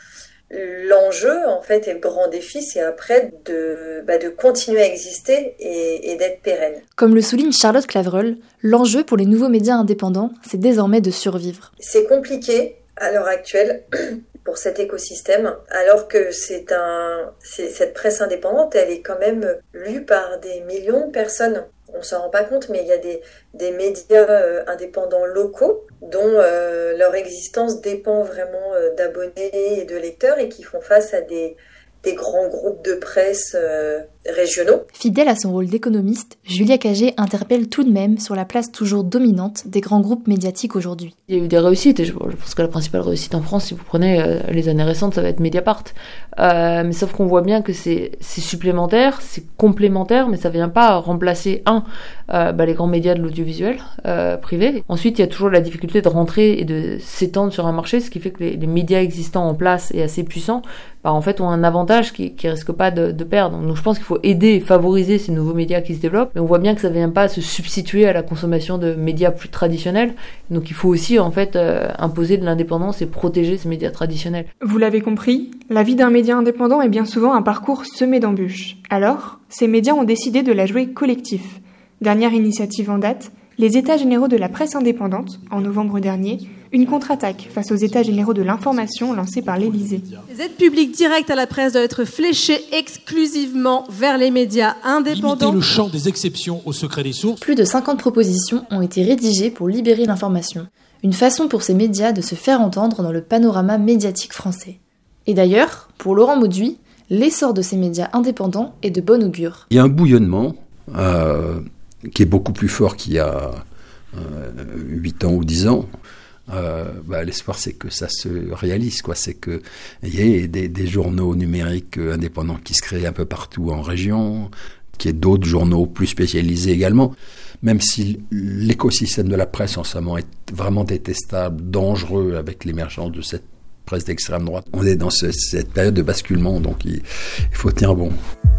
L'enjeu, en fait, et le grand défi, c'est après de, bah, de continuer à exister et, et d'être pérenne. Comme le souligne Charlotte Clavreul, l'enjeu pour les nouveaux médias indépendants, c'est désormais de survivre. C'est compliqué à l'heure actuelle pour cet écosystème, alors que c'est un, c'est, cette presse indépendante, elle est quand même lue par des millions de personnes. On s'en rend pas compte, mais il y a des, des médias euh, indépendants locaux dont euh, leur existence dépend vraiment euh, d'abonnés et de lecteurs et qui font face à des, des grands groupes de presse euh, régionaux. Fidèle à son rôle d'économiste, Julia Cagé interpelle tout de même sur la place toujours dominante des grands groupes médiatiques aujourd'hui. Il y a eu des réussites, et je pense que la principale réussite en France, si vous prenez euh, les années récentes, ça va être Mediapart. Euh, mais sauf qu'on voit bien que c'est, c'est supplémentaire, c'est complémentaire, mais ça vient pas remplacer, un, euh, bah, les grands médias de l'audiovisuel euh, privé. Ensuite, il y a toujours la difficulté de rentrer et de s'étendre sur un marché, ce qui fait que les, les médias existants en place et assez puissants, bah, en fait, ont un avantage qui, qui risque pas de, de perdre. Donc je pense qu'il faut aider et favoriser ces nouveaux médias qui se développent, mais on voit bien que ça vient pas se substituer à la consommation de médias plus traditionnels. Donc il faut aussi en fait euh, imposer de l'indépendance et protéger ces médias traditionnels. Vous l'avez compris, la vie d'un média indépendant est bien souvent un parcours semé d'embûches. Alors, ces médias ont décidé de la jouer collectif. Dernière initiative en date, les États généraux de la presse indépendante, en novembre dernier, une contre-attaque face aux États généraux de l'information lancés par l'Élysée. Les aides publiques directes à la presse doivent être fléchées exclusivement vers les médias indépendants. Limiter le champ des exceptions au secret des sources. Plus de cinquante propositions ont été rédigées pour libérer l'information. Une façon pour ces médias de se faire entendre dans le panorama médiatique français. Et d'ailleurs, pour Laurent Mauduit, l'essor de ces médias indépendants est de bon augure. Il y a un bouillonnement euh, qui est beaucoup plus fort qu'il y a euh, huit ans ou dix ans. Euh, bah, l'espoir, c'est que ça se réalise, quoi. C'est qu'il y ait des, des journaux numériques indépendants qui se créent un peu partout en région, qu'il y ait d'autres journaux plus spécialisés également. Même si l'écosystème de la presse en ce moment est vraiment détestable, dangereux avec l'émergence de cette presse d'extrême droite. On est dans ce, cette période de basculement, donc il, il faut tenir bon.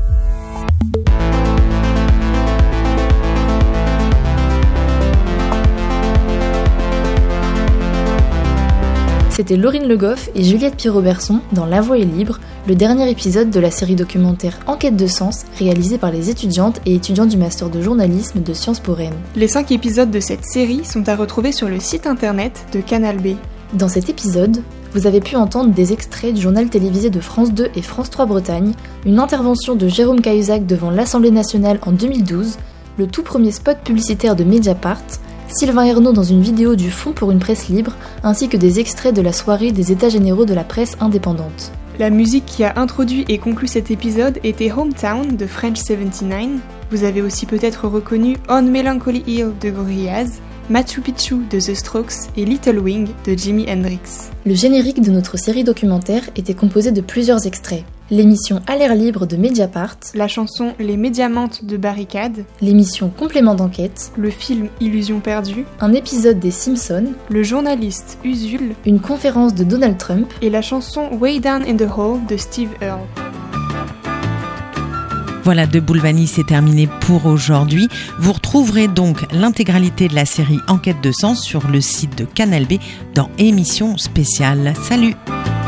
C'était Laurine Le Goff et Juliette Pirot-Berson dans La Voix est libre, le dernier épisode de la série documentaire Enquête de sens, réalisée par les étudiantes et étudiants du master de journalisme de Sciences Po Rennes. Les cinq épisodes de cette série sont à retrouver sur le site internet de Canal B. Dans cet épisode, vous avez pu entendre des extraits du journal télévisé de France deux et France trois Bretagne, une intervention de Jérôme Cahuzac devant l'Assemblée nationale en deux mille douze, le tout premier spot publicitaire de Mediapart, Sylvain Ernaud dans une vidéo du Fonds pour une presse libre, ainsi que des extraits de la soirée des États généraux de la presse indépendante. La musique qui a introduit et conclu cet épisode était Hometown de French soixante-dix-neuf. Vous avez aussi peut-être reconnu On Melancholy Hill de Gorillaz, Machu Picchu de The Strokes et Little Wing de Jimi Hendrix. Le générique de notre série documentaire était composé de plusieurs extraits. l'émission À l'air libre de Mediapart, la chanson Les Médiamantes de Barricade, l'émission Complément d'enquête, le film Illusion perdue, un épisode des Simpsons, le journaliste Usul, une conférence de Donald Trump et la chanson Way Down in the Hole de Steve Earle. Voilà, De Boulevanie, c'est terminé pour aujourd'hui. Vous retrouverez donc l'intégralité de la série Enquête de sens sur le site de Canal B dans émission spéciale. Salut!